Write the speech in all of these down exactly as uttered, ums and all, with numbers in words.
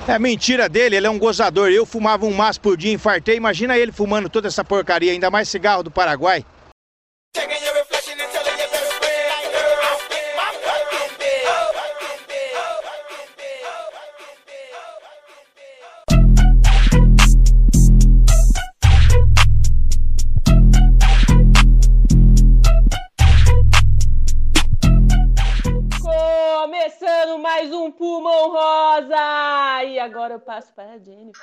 É mentira dele, ele é um gozador. Eu fumava um maço por dia, infartei. Imagina ele fumando toda essa porcaria, ainda mais cigarro do Paraguai. Começando mais um Pulmão Rosa! E agora eu passo para a Jennifer.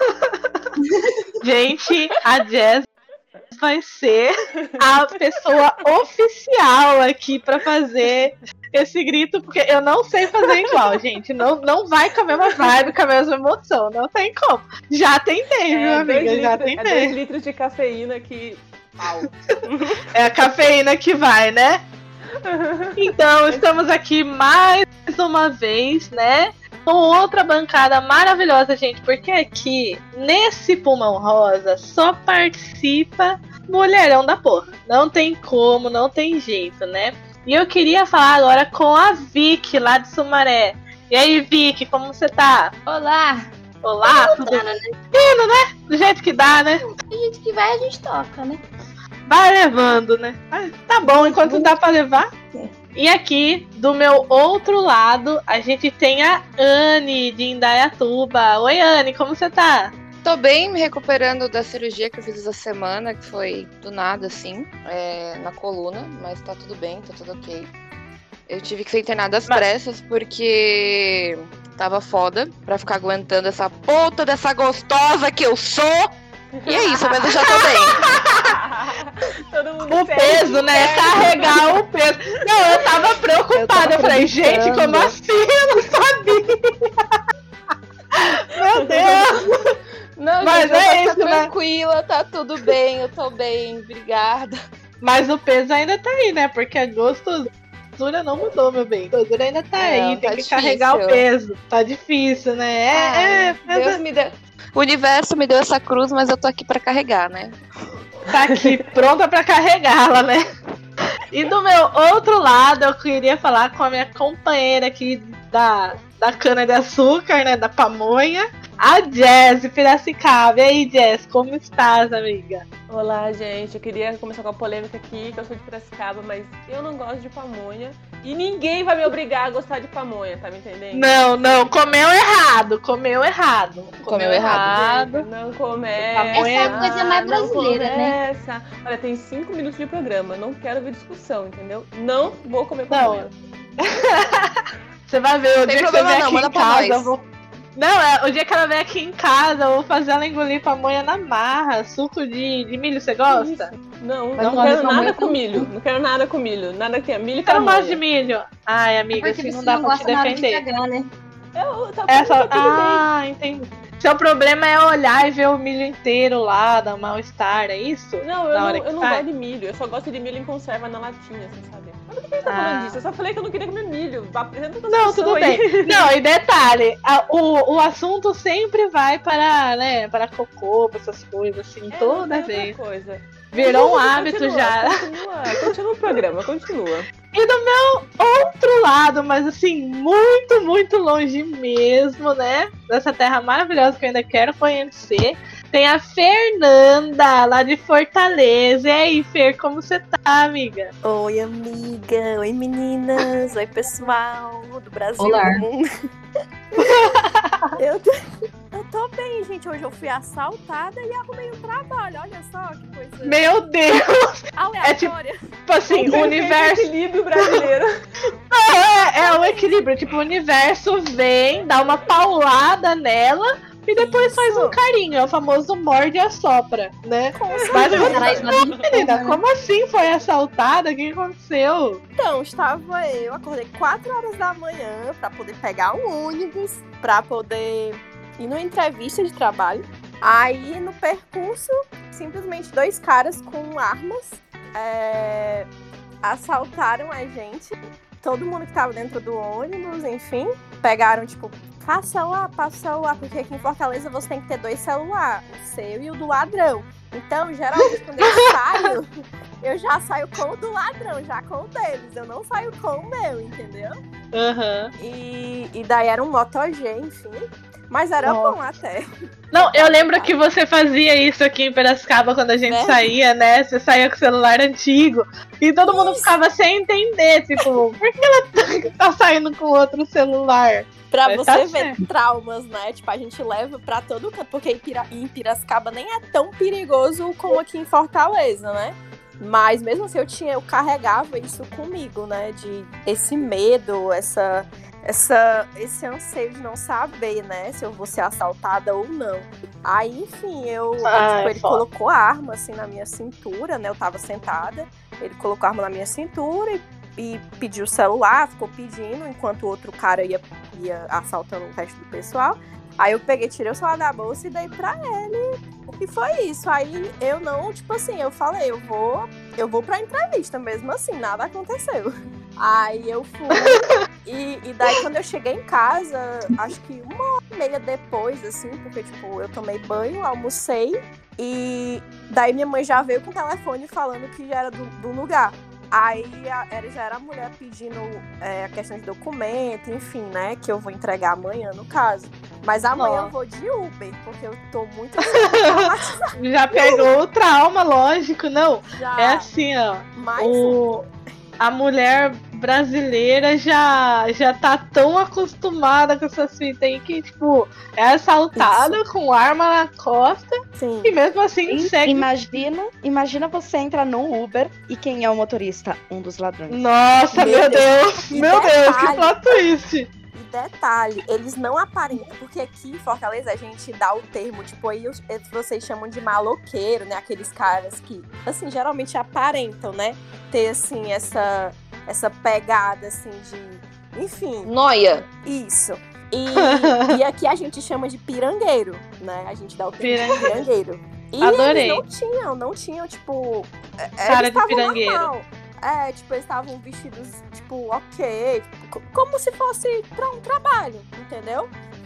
Gente, a Jess vai ser a pessoa oficial aqui para fazer esse grito, porque eu não sei fazer igual, gente. Não, não vai com a mesma vibe, com a mesma emoção. Não tem como. Já tentei, É, viu, amiga? litros, Já é tentei. dois litros de cafeína que... Au. É a cafeína que vai, né? Então, estamos aqui mais uma vez, né? Com outra bancada maravilhosa, gente, porque aqui, nesse Pulmão Rosa, só participa mulherão da porra. Não tem como, não tem jeito, né? E eu queria falar agora com a Vicky, lá de Sumaré. E aí, Vicky, como você tá? Olá! Olá, Tá tudo voltando, bem? né? Indo, né? Do jeito que dá, né? A gente que vai, a gente toca, né? Vai levando, né? Mas tá bom, enquanto dá pra levar. E aqui, do meu outro lado, a gente tem a Anne, de Indaiatuba. Oi, Anne, como você tá? Tô bem, me recuperando da cirurgia que eu fiz essa semana, que foi do nada, assim, é, na coluna, mas tá tudo bem, tá tudo ok. Eu tive que ser internada às Mas... pressas, porque tava foda pra ficar aguentando essa puta dessa gostosa que eu sou. E é isso, mas eu já tô bem. Todo mundo o peso, né? Sério. Carregar o peso. Não, eu tava preocupada. Eu, eu falei, gente, como assim? Eu não sabia. Meu Deus. Não, mas gente, é eu tô isso, tranquila, né? Tá tudo bem, eu tô bem, obrigada. Mas o peso ainda tá aí, né? Porque a gostosura não mudou, meu bem. A gostosura ainda tá é, aí, tem tá que difícil. Carregar o peso. Tá difícil, né? É, Ai, é, Deus me deu... O universo me deu essa cruz, mas eu tô aqui pra carregar, né? Tá aqui, pronta pra carregá-la, né? E do meu outro lado, eu queria falar com a minha companheira aqui da, da cana-de-açúcar, né? Da pamonha, a Jess de Piracicaba. E aí, Jess, como estás, amiga? Olá, gente. Eu queria começar com a polêmica aqui, que eu sou de Piracicaba, mas eu não gosto de pamonha. E ninguém vai me obrigar a gostar de pamonha, tá me entendendo? Não, não, comeu errado, comeu errado. Comeu, comeu errado. Gente, não começa. Essa é a coisa mais brasileira, né? Olha, tem cinco minutos de programa, não quero ver discussão, entendeu? Não vou comer pamonha. Você vai ver, o Tem dia que você problema vier não, aqui manda em pra casa, nós. eu vou... Não, é, o dia que ela vier aqui em casa, eu vou fazer ela engolir pamonha na marra. Suco de, de milho, você gosta? Isso. Não, Mas não não quero gosto de nada pamonha com milho. Não quero nada com milho. Nada que é milho e Eu não pamonha. gosto de milho. Ai, amiga, Porque assim você não dá não pra te gosta na hora de defender. cagar, né? Eu, tá, Essa... tá tudo Ah, entendi. Seu problema é olhar e ver o milho inteiro lá, dar um mal-estar, é isso? bem. Não, eu Na não, hora eu que não sai? gosto de milho. Eu só gosto de milho em conserva na latinha, assim, sabe? Mas por que você tá Ah. falando disso? Eu só falei que eu não queria comer milho. Apresenta outra Não, pessoa tudo aí. bem. Não, e detalhe, a- o, o assunto sempre vai para, né, para cocô, para essas coisas, assim, É, toda não tem vez. outra coisa. Virou um Continua, hábito já. Continua, continua o programa, continua. E do meu outro lado, mas assim, muito, muito longe mesmo, né? Dessa terra maravilhosa que eu ainda quero conhecer. Tem a Fernanda, lá de Fortaleza. E aí, Fer, como você tá, amiga? Oi, amiga. Oi, meninas. Oi, pessoal do Brasil. Olá. Do mundo. eu, eu tô bem, gente. Hoje eu fui assaltada e arrumei um trabalho. Olha só que coisa Meu Deus! aleatória. Tipo assim, o universo. equilíbrio brasileiro. É, é o equilíbrio. Tipo, o universo vem, dá uma paulada nela e depois Isso. faz um carinho. É o famoso morde e assopra, né? Com Mas certeza. Caralho, você, mas- menina, como assim foi assaltada? O que aconteceu? Então, estava eu, acordei quatro horas da manhã pra poder pegar um ônibus, pra poder ir numa entrevista de trabalho. Aí, no percurso, simplesmente dois caras com armas é, assaltaram a gente. Todo mundo que tava dentro do ônibus, enfim, pegaram, tipo, passa o celular, passa o celular, porque aqui em Fortaleza você tem que ter dois celulares, o seu e o do ladrão. Então, geralmente, quando eu saio, eu já saio com o do ladrão, já com o deles. Eu não saio com o meu, entendeu? Aham. E, e daí era um Moto G, enfim. Mas era Nossa. bom até. Não, eu lembro que você fazia isso aqui em Piracicaba quando a gente Né? saía, né? Você saía com o celular antigo e todo mundo ficava sem entender, tipo, por que ela tá, tá saindo com outro celular? Pra Mas você tá ver certo. traumas, né? Tipo, a gente leva pra todo canto, porque em, Pira... em Piracicaba nem é tão perigoso como aqui em Fortaleza, né? Mas mesmo assim eu tinha, eu carregava isso comigo, né? De esse medo, essa, essa, esse anseio de não saber, né? Se eu vou ser assaltada ou não. Aí, enfim, eu, Ah, tipo, é ele foda. colocou a arma assim na minha cintura, né? Eu tava sentada, ele colocou a arma na minha cintura e, e pediu o celular, ficou pedindo, enquanto o outro cara ia, ia assaltando o resto do pessoal. Aí eu peguei, tirei o celular da bolsa e dei pra ele. E foi isso. Aí eu não, tipo assim, eu falei, eu vou, eu vou pra entrevista mesmo assim, nada aconteceu. Aí eu fui. e, e daí quando eu cheguei em casa, acho que uma hora e meia depois, assim, porque tipo, eu tomei banho, almocei. E daí minha mãe já veio com o telefone falando que já era do, do lugar. Aí a, era, já era a mulher pedindo é, a questão de documento, enfim, né? Que eu vou entregar amanhã, no caso. Mas amanhã Nossa. eu vou de Uber, porque eu tô muito assim, traumatizada. Já pegou o trauma, lógico, não. Já. É assim, ó. Mas O, a mulher brasileira já, já tá tão acostumada com essas fitas aí que, tipo, é assaltada com arma na costa sim. e mesmo assim Im- segue. Imagina, imagina você entrar no Uber e quem é o motorista? Um dos ladrões. Nossa, Meu meu Deus! E Meu Deus, que detalhe. plot twist! E detalhe, eles não aparentam, porque aqui em Fortaleza a gente dá o termo, tipo, aí os- vocês chamam de maloqueiro, né? Aqueles caras que, assim, geralmente aparentam, né? Ter, assim, essa, essa pegada, assim, de... Enfim, Noia. isso. E, e aqui a gente chama de pirangueiro, né? A gente dá o termo de pirangueiro. E Adorei. eles não tinham, não tinham, tipo... é, Cara eles de estavam pirangueiro. normal. É, tipo, eles estavam vestidos, tipo, ok, tipo, co- como se fosse pra um trabalho, entendeu?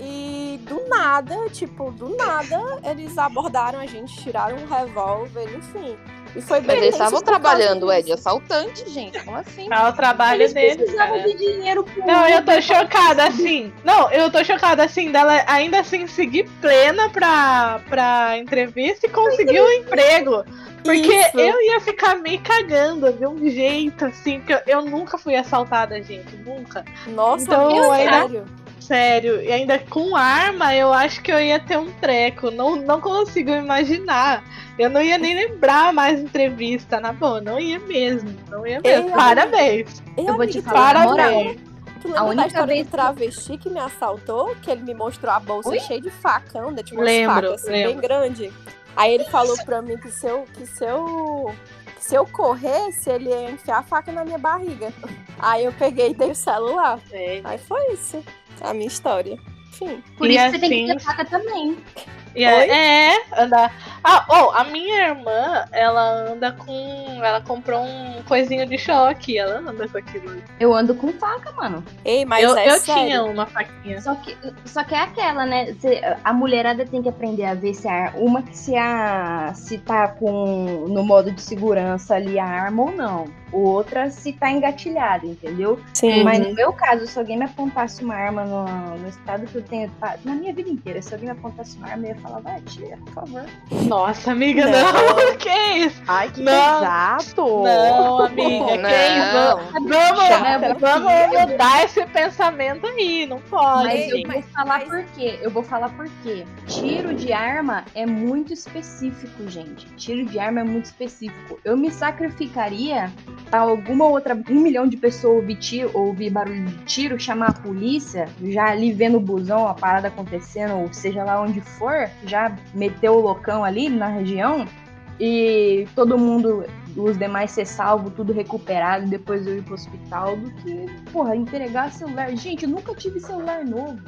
E do nada, tipo, do nada, eles abordaram a gente, tiraram um revólver, enfim. E foi bem Mas eles tenso estavam por causa trabalhando, disso. Ed. Assaltante, gente. Como assim? É o trabalho Eles deles, precisavam cara. de dinheiro com Não, eu tô chocada, assim. Não, eu tô chocada, assim, dela ainda assim seguir plena pra, pra entrevista e conseguir um emprego. Porque Isso. eu ia ficar me cagando de um jeito, assim, que eu, eu nunca fui assaltada, gente. Nunca. Nossa, Então, meu, ainda- sério. Sério. E ainda com arma, eu acho que eu ia ter um treco. Não, não consigo imaginar. Eu não ia nem lembrar mais entrevista, na boa. Não ia mesmo. Não ia mesmo. Eu- Parabéns. Eu vou te amiga, falar, na moral, Parabéns. Tu A lembra da única história vez do que- travesti que me assaltou? Que ele me mostrou a bolsa Oi? cheia de facão, né? Tipo, umas Lembro, facas assim, bem lembro. grande. Aí ele falou pra mim que se eu, que se eu, que se eu corresse, ele ia enfiar a faca na minha barriga. Aí eu peguei e dei o celular. Aí foi isso. A minha história. Enfim. por E isso você tem que assim- ter faca também. E é, é, andar. Ah, oh, a minha irmã, ela anda com. Ela comprou um coisinho de choque. Ela anda com aquilo. Eu ando com faca, mano. Ei, mas eu é eu sério. tinha uma faquinha. Só que, só que é aquela, né? Cê- a mulherada tem que aprender a ver se a uma que se a se tá com no modo de segurança ali a arma ou não. Outra se tá engatilhada, entendeu? Sim. Mas no meu caso, se alguém me apontasse uma arma no, no estado que eu tenho, tá- na minha vida inteira, se alguém me apontasse uma arma, eu ia falar, vai, tira, por favor. Nossa, amiga, Não. não. Que isso? Ai, que Não. pesado! Não, amiga, que isso? Não. Vamos, Chama vamos mudar esse pensamento aí. Não pode. Mas eu gente. vou falar mas- por quê. Eu vou falar por quê. Tiro de arma é muito específico, gente. Tiro de arma é muito específico. Eu me sacrificaria pra alguma outra, um milhão de pessoas ouvir tiro, ouvir barulho de tiro, chamar a polícia, já ali vendo o busão, a parada acontecendo, ou seja lá onde for, já meter o loucão ali na região e todo mundo, os demais ser salvo, tudo recuperado, depois eu ir pro hospital, do que, porra, entregar celular. Gente, eu nunca tive celular novo.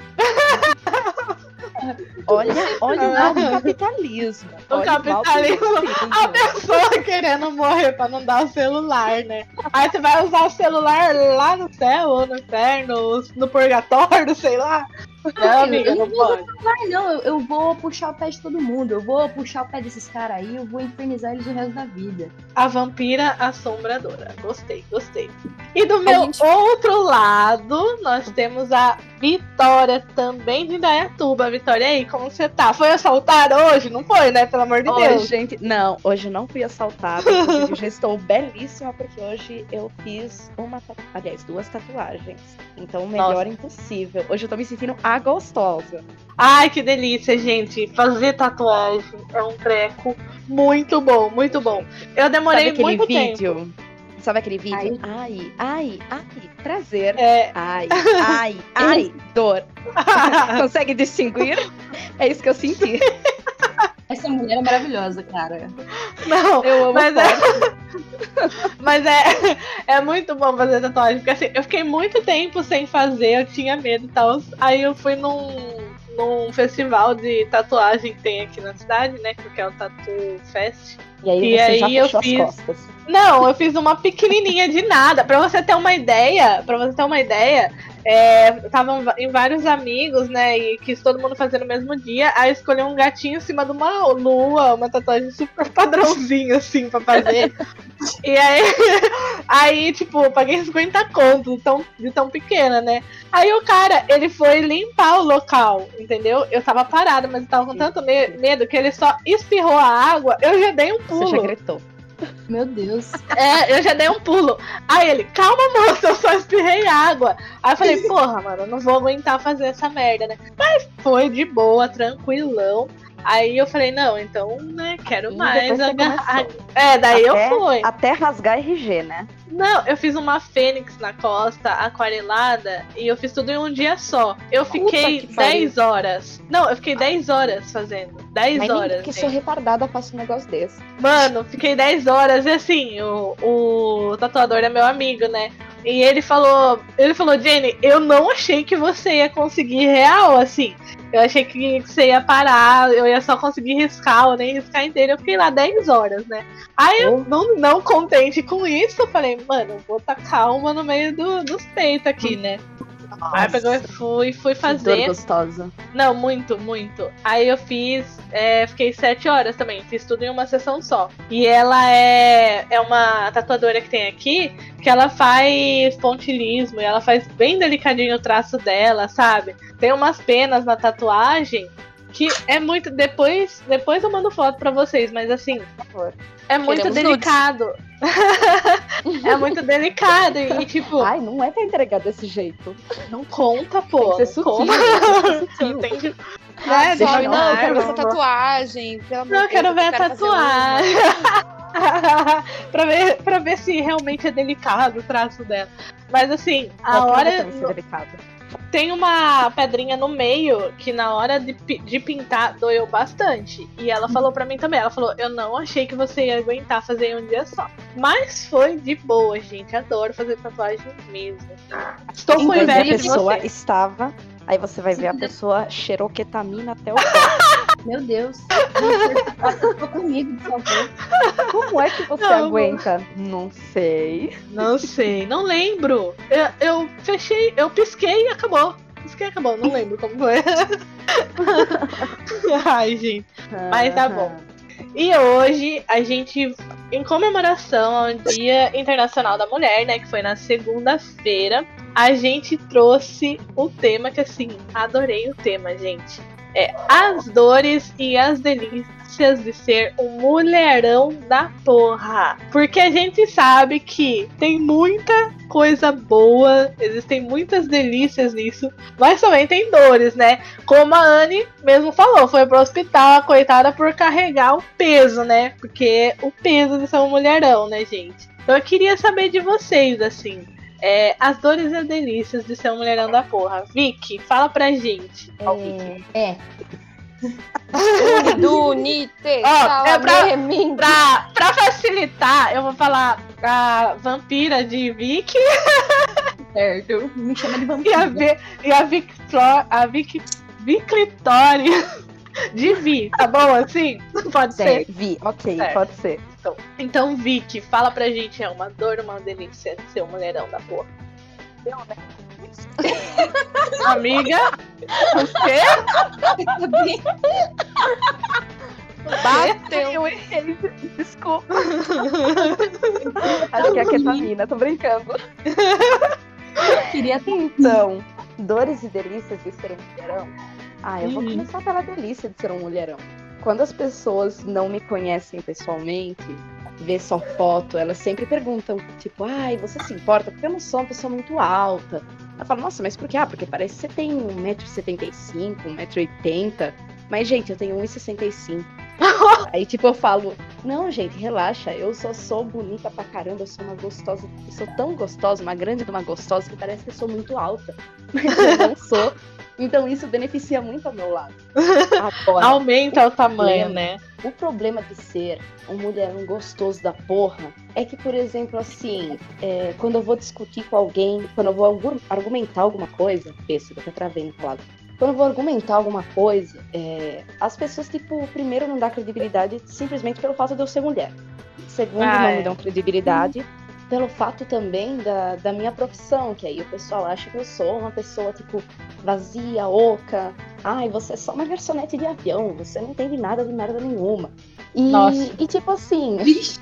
Olha, olha o mal do capitalismo. O Olha mal do capitalismo. capitalismo. A pessoa querendo morrer pra não dar o celular, né? Aí você vai usar o celular lá no céu, ou no inferno, ou no purgatório, sei lá. Não, amiga, eu não não vou pode. falar, não. Eu, eu vou puxar o pé de todo mundo. Eu vou puxar o pé desses caras aí. Eu vou infernizar eles o resto da vida. A vampira assombradora. Gostei, gostei. E do meu gente- outro lado, nós temos a Vitória, também de Indaiatuba. Vitória, e aí, como você tá? Foi assaltada hoje? Não foi, né? Pelo amor de Oi, Deus. gente. Não, hoje não fui assaltada. Inclusive, já estou belíssima porque hoje eu fiz uma, tatu- aliás, duas tatuagens. Então, o melhor impossível. Hoje eu tô me sentindo a gostosa. Ai, que delícia, gente. Fazer tatuagem é um treco muito bom, muito bom. Eu demorei Sabe aquele muito vídeo? tempo. Sabe aquele vídeo? Ai, ai, ai, prazer. É. Ai, ai, ai, dor. Consegue distinguir? É isso que eu senti. Essa mulher é maravilhosa, cara. Não, Eu amo mas forte. é, mas é, é muito bom fazer tatuagem, porque assim, eu fiquei muito tempo sem fazer, eu tinha medo e tal. Aí eu fui num, num festival de tatuagem que tem aqui na cidade, né? Que é o Tattoo Fest. E aí E você aí já eu fechou fiz- as costas. Não, eu fiz uma pequenininha de nada. Pra você ter uma ideia, para você ter uma ideia, é, estavam em vários amigos, né? E quis todo mundo fazer no mesmo dia. Aí eu escolhi um gatinho em cima de uma lua, uma tatuagem super padrãozinho, assim, pra fazer. E aí, aí, tipo, eu paguei cinquenta contos de tão, de tão pequena, né? Aí o cara, ele foi limpar o local, entendeu? Eu tava parada, mas eu tava com tanto me- medo que ele só espirrou a água. Eu já dei um Você já pulo. gritou. Meu Deus. É, eu já dei um pulo. Aí ele, calma, moça, eu só espirrei água. Aí eu falei, porra, mano, eu não vou aguentar fazer essa merda, né? Mas foi de boa, tranquilão. Aí eu falei, não, então, né, quero E mais. depois você agarrar. começou. É, daí Até- eu fui. Até rasgar R G, né? Não, eu fiz uma fênix na costa, aquarelada, e eu fiz tudo em um dia só. Eu fiquei que pariu. dez horas. Não, eu fiquei dez horas fazendo. dez Mas nem horas. que gente. sou retardada faço um negócio desse. Mano, fiquei dez horas e assim, o, o tatuador é meu amigo, né? E ele falou, ele falou, Jenny, eu não achei que você ia conseguir real, assim. Eu achei que você ia parar, eu ia só conseguir riscar, ou nem riscar inteiro. Eu fiquei lá dez horas, né? Aí eu, não, não contente com isso, eu falei, mano, eu vou tacar uma no meio do, dos peitos aqui, né? Aí pegou e fui, fui Que dor fazer. gostosa. Não, muito, muito. Aí eu fiz, é, fiquei sete horas também, fiz tudo em uma sessão só. E ela é, é uma tatuadora que tem aqui, que ela faz pontilismo, e ela faz bem delicadinho o traço dela, sabe? Tem umas penas na tatuagem que é muito. Depois, depois eu mando foto pra vocês, mas assim, Por favor. é muito Queremos delicado. É muito delicado e tipo, Ai, não é pra entregar desse jeito. não conta, pô. Tem que ser não sutil. conta. Tem que ser sutil. Tem que- Ah, né, deixa Sobe, eu não, ver, eu quero ver vamos essa lá. tatuagem. Pelo amor Não, eu de quero Deus, ver a fazer uma. tatuagem. pra, ver, pra ver se realmente é delicado o traço dela. Mas assim, a Qualquer hora. uma tem que ser delicada. Tem uma pedrinha no meio que na hora de, pi- de pintar doeu bastante. E ela falou pra mim também. Ela falou, eu não achei que você ia aguentar fazer em um dia só. Mas foi de boa, gente. Adoro fazer tatuagem mesmo. Estou com Inclusive, a inveja de pessoa você. estava. Aí você vai ver a Sim. pessoa cheirou ketamina até o pé. Meu Deus. Tô comigo, por favor. Como é que você Não, aguenta? Não sei. Não sei, não lembro. Eu, eu fechei, eu pisquei e acabou. Pisquei e acabou, não lembro como foi. Ai, gente. Mas tá bom. E hoje a gente, em comemoração ao Dia Internacional da Mulher, né, que foi na segunda-feira, a gente trouxe o tema que, assim, adorei o tema, gente. É as dores e as delícias de ser um mulherão da porra. Porque a gente sabe que tem muita coisa boa, existem muitas delícias nisso, mas também tem dores, né? Como a Anne mesmo falou, foi pro hospital, a coitada, por carregar o peso, né? Porque o peso de ser um mulherão, né, gente? Então eu queria saber de vocês, assim, é, as dores e as delícias de ser um mulherão da porra. Vicky, fala pra gente. É. Unite, Ó, é pra- mim. Pra, pra facilitar, eu vou falar a vampira de Vicky Certo. Me chama de e a, vampira. Vi- e a Victor, a Vic, Viclitória de Vi, tá bom assim? Pode ser? Certo, vi, ok, Certo. pode ser. Então, Vicky, fala pra gente, é uma dor, uma delícia ser um mulherão da porra. Eu, né? isso. Amiga, o quê? Bateu. Eu errei, desculpa. Acho que é a ketamina, tô brincando. Queria ter. Então, dores e delícias de ser um mulherão. Ah, eu vou começar pela delícia de ser um mulherão. Quando as pessoas não me conhecem pessoalmente, vê só foto, elas sempre perguntam, tipo, ai, você se importa? Porque eu não sou uma pessoa muito alta. Ela fala, nossa, mas por quê? Ah, porque parece que você tem um metro e setenta e cinco, um metro e oitenta. Mas, gente, eu tenho um metro e sessenta e cinco. Aí, tipo, eu falo, não, gente, relaxa, eu só sou bonita pra caramba, eu sou uma gostosa, eu sou tão gostosa, uma grande de uma gostosa, que parece que eu sou muito alta. Mas eu não sou. Então isso beneficia muito ao meu lado. Agora, Aumenta o, o tamanho, problema, né? O problema de ser um mulherão gostoso da porra é que, por exemplo, assim, é, quando eu vou discutir com alguém, quando eu vou argumentar alguma coisa, pensa, eu até travei no falado. Quando eu vou argumentar alguma coisa, é, as pessoas, tipo, primeiro não dão credibilidade simplesmente pelo fato de eu ser mulher. Segundo, Ah, não é. me dão credibilidade pelo fato também da, da minha profissão, que aí o pessoal acha que eu sou uma pessoa, tipo, vazia, oca. Ai, você é só uma garçonete de avião, você não entende nada de merda nenhuma. E, Nossa. e tipo assim,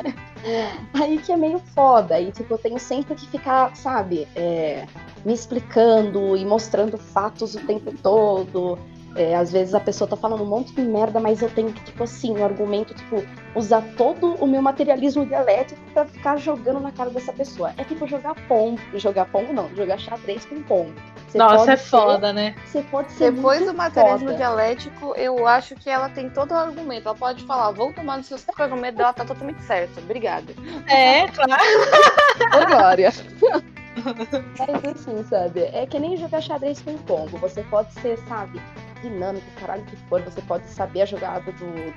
aí que é meio foda. Aí, tipo, eu tenho sempre que ficar, sabe, é, me explicando e mostrando fatos o tempo todo. É, às vezes a pessoa tá falando um monte de merda, mas eu tenho que, tipo assim, no argumento, tipo, usar todo o meu materialismo dialético pra ficar jogando na cara dessa pessoa. É tipo jogar pombo. Jogar pombo não, jogar xadrez com pombo. Você Nossa, pode é ser- foda, né? Você pode ser Depois muito do materialismo foda. dialético, eu acho que ela tem todo o argumento. Ela pode falar, vou tomar no seu saco, o argumento dela tá totalmente certo. Obrigada. É, claro. Ô, Glória. Mas assim, sabe? É que nem jogar xadrez com pombo. Você pode ser, sabe, dinâmico, caralho que for. Você pode saber a jogada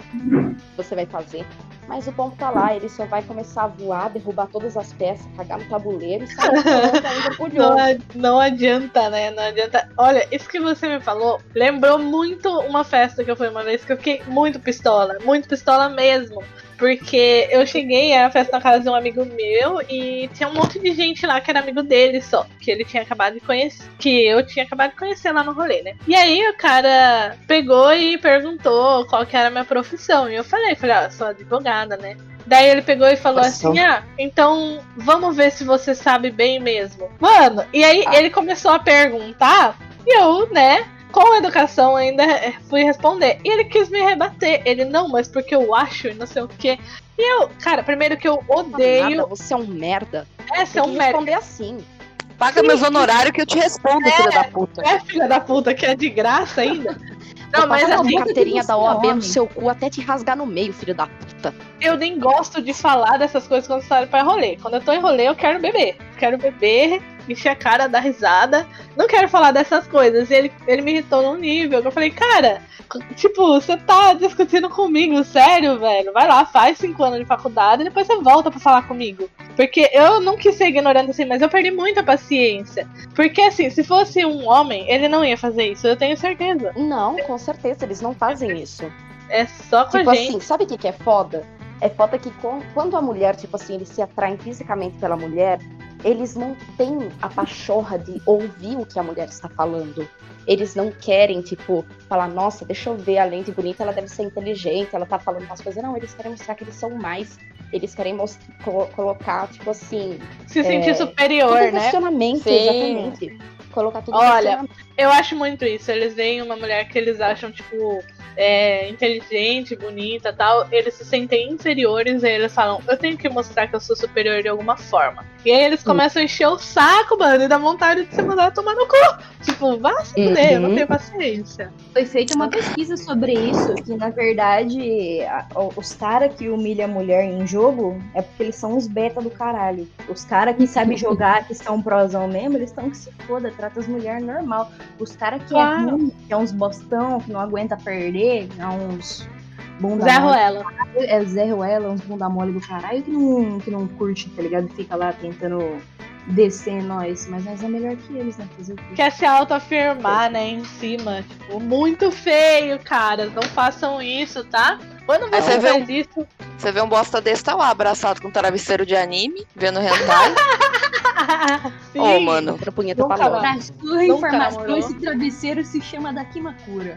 do que você vai fazer. Mas o pombo tá lá, ele só vai começar a voar, derrubar todas as peças, cagar no tabuleiro e sair voando ainda Não, orgulhoso. a- não adianta, né? Não adianta. Olha, isso que você me falou lembrou muito uma festa que eu fui uma vez que eu fiquei muito pistola, muito pistola mesmo. Porque eu cheguei à festa na casa de um amigo meu e tinha um monte de gente lá que era amigo dele só, que ele tinha acabado de conhecer, que eu tinha acabado de conhecer lá no rolê, né? E aí o cara pegou e perguntou qual que era a minha profissão. E eu falei, falei, ah, eu sou advogada, né? Daí ele pegou e falou Nossa. assim, ah, então vamos ver se você sabe bem mesmo. Mano, e aí Ah. ele começou a perguntar e eu, né, com educação ainda eh, fui responder. E ele quis me rebater. Ele, não, mas porque eu acho e não sei o quê. E eu, cara, primeiro que eu Nada, odeio. você é um merda. Essa é Tem um que merda. responder assim. Paga meus honorários que eu te respondo, filha da puta. É, filha da puta, que é de graça ainda. Não, Vou mas passar assim, uma carteirinha da você O A B é no homem. seu cu até te rasgar no meio, filho da puta. eu nem gosto de falar dessas coisas quando eu saio pra rolê. Quando eu tô em rolê, eu quero beber. Quero beber, encher a cara, dar risada. Não quero falar dessas coisas. E ele, ele me irritou num nível que eu falei, cara, tipo, você tá discutindo comigo, sério, velho? Vai lá, faz cinco anos de faculdade e depois você volta pra falar comigo. Porque eu não quis ser ignorante assim, mas eu perdi muita paciência. Porque assim, se fosse um homem, ele não ia fazer isso, eu tenho certeza. Não, com certeza, eles não fazem isso. É só com Tipo a gente. assim, sabe o que, que é foda? É foda que com- quando a mulher, tipo assim, eles se atraem fisicamente pela mulher, eles não têm a pachorra de ouvir o que a mulher está falando. Eles não querem, tipo, falar, nossa, deixa eu ver, além de bonita, ela deve ser inteligente, ela tá falando umas coisas. Não, eles querem mostrar que eles são mais. Eles querem most- colo- colocar, tipo assim, Se sentir é, superior, tudo em né? questionamento, Sim. exatamente. Colocar tudo em Olha, questionamento. Eu acho muito isso. Eles veem uma mulher que eles acham, tipo, é, inteligente, bonita e tal. Eles se sentem inferiores e aí eles falam, eu tenho que mostrar que eu sou superior de alguma forma. E aí eles começam a encher o saco, mano, e dá vontade de se mandar tomar no cu. Tipo, vá se fuder, eu não Uhum. tenho paciência. Foi feita uma pesquisa sobre isso, que na verdade a- os caras que humilham a mulher em jogo é porque eles são os beta do caralho. Os caras que sabem jogar, que são prosão mesmo, eles estão que se foda, trata as mulheres normal. Os caras que Claro. é ruim, que é uns bostão, que não aguenta perder, é uns bunda Zé mole. Ruela. É Zé Ruela, uns bunda mole do caralho que não, que não curte, tá ligado? Fica lá tentando descer em nós, mas nós é melhor que eles, né? Fazer o quê? Quer se autoafirmar, né, em cima. Tipo, muito feio, cara. Não façam isso, tá? Quando Aí você você vê faz isso, Você vê um bosta desse, tá lá, abraçado com um travesseiro de anime, vendo hentai. Sim. Ô, mano. Pra punheta Nunca pra logo. mais. Pra sua Nunca informação, namorou? esse travesseiro se chama Dakimakura.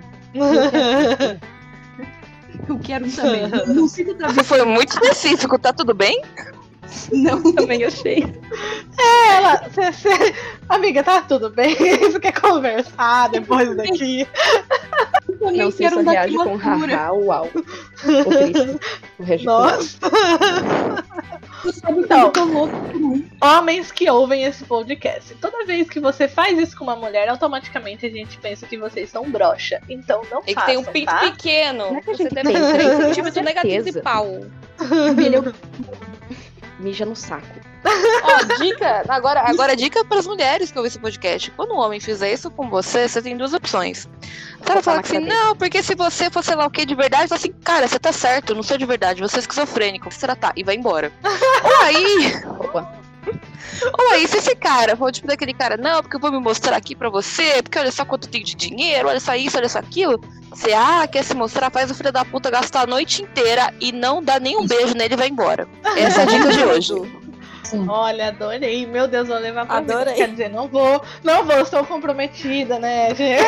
Eu quero um também. Não sinto Você travesseiro. foi muito específico, tá tudo bem? Não, também achei. Ela, cê, cê... Amiga, tá tudo bem? Você quer conversar depois daqui? Eu também Não sei se quero eu um reage com Dakimakura. haha, uau. O triste. O resto Nossa. Tu sabe que Então. eu tô louco por um. Homens que ouvem esse podcast. Toda vez que você faz isso com uma mulher, automaticamente a gente pensa que vocês são broxa. Então não E que façam, tem um pinto tá? pequeno. Não é que a Você gente deve tem, ter três tem centímetros certeza. negativo de pau. Filho, Mija no saco. Ó, dica, agora, agora dica pras mulheres que ouvem esse podcast. Quando um homem fizer isso com você, você tem duas opções. Você vai Botar falar na assim, cara dele. não, porque se você for sei lá o que de verdade, fala assim, cara, você tá certo, eu não sou de verdade, você é esquizofrênico, você tá, e vai embora. Ou aí, Opa. ou aí, se esse cara for tipo daquele cara, não, porque eu vou me mostrar aqui pra você, porque olha só quanto eu tenho de dinheiro, olha só isso, olha só aquilo. Você, ah, quer se mostrar, faz o filho da puta gastar a noite inteira e não dá nenhum beijo nele e vai embora. Essa é a dica de hoje. sim. Olha, adorei. Meu Deus, vou levar pra vida. Adorei. Quer dizer, não vou, não vou, estou comprometida, né, gente?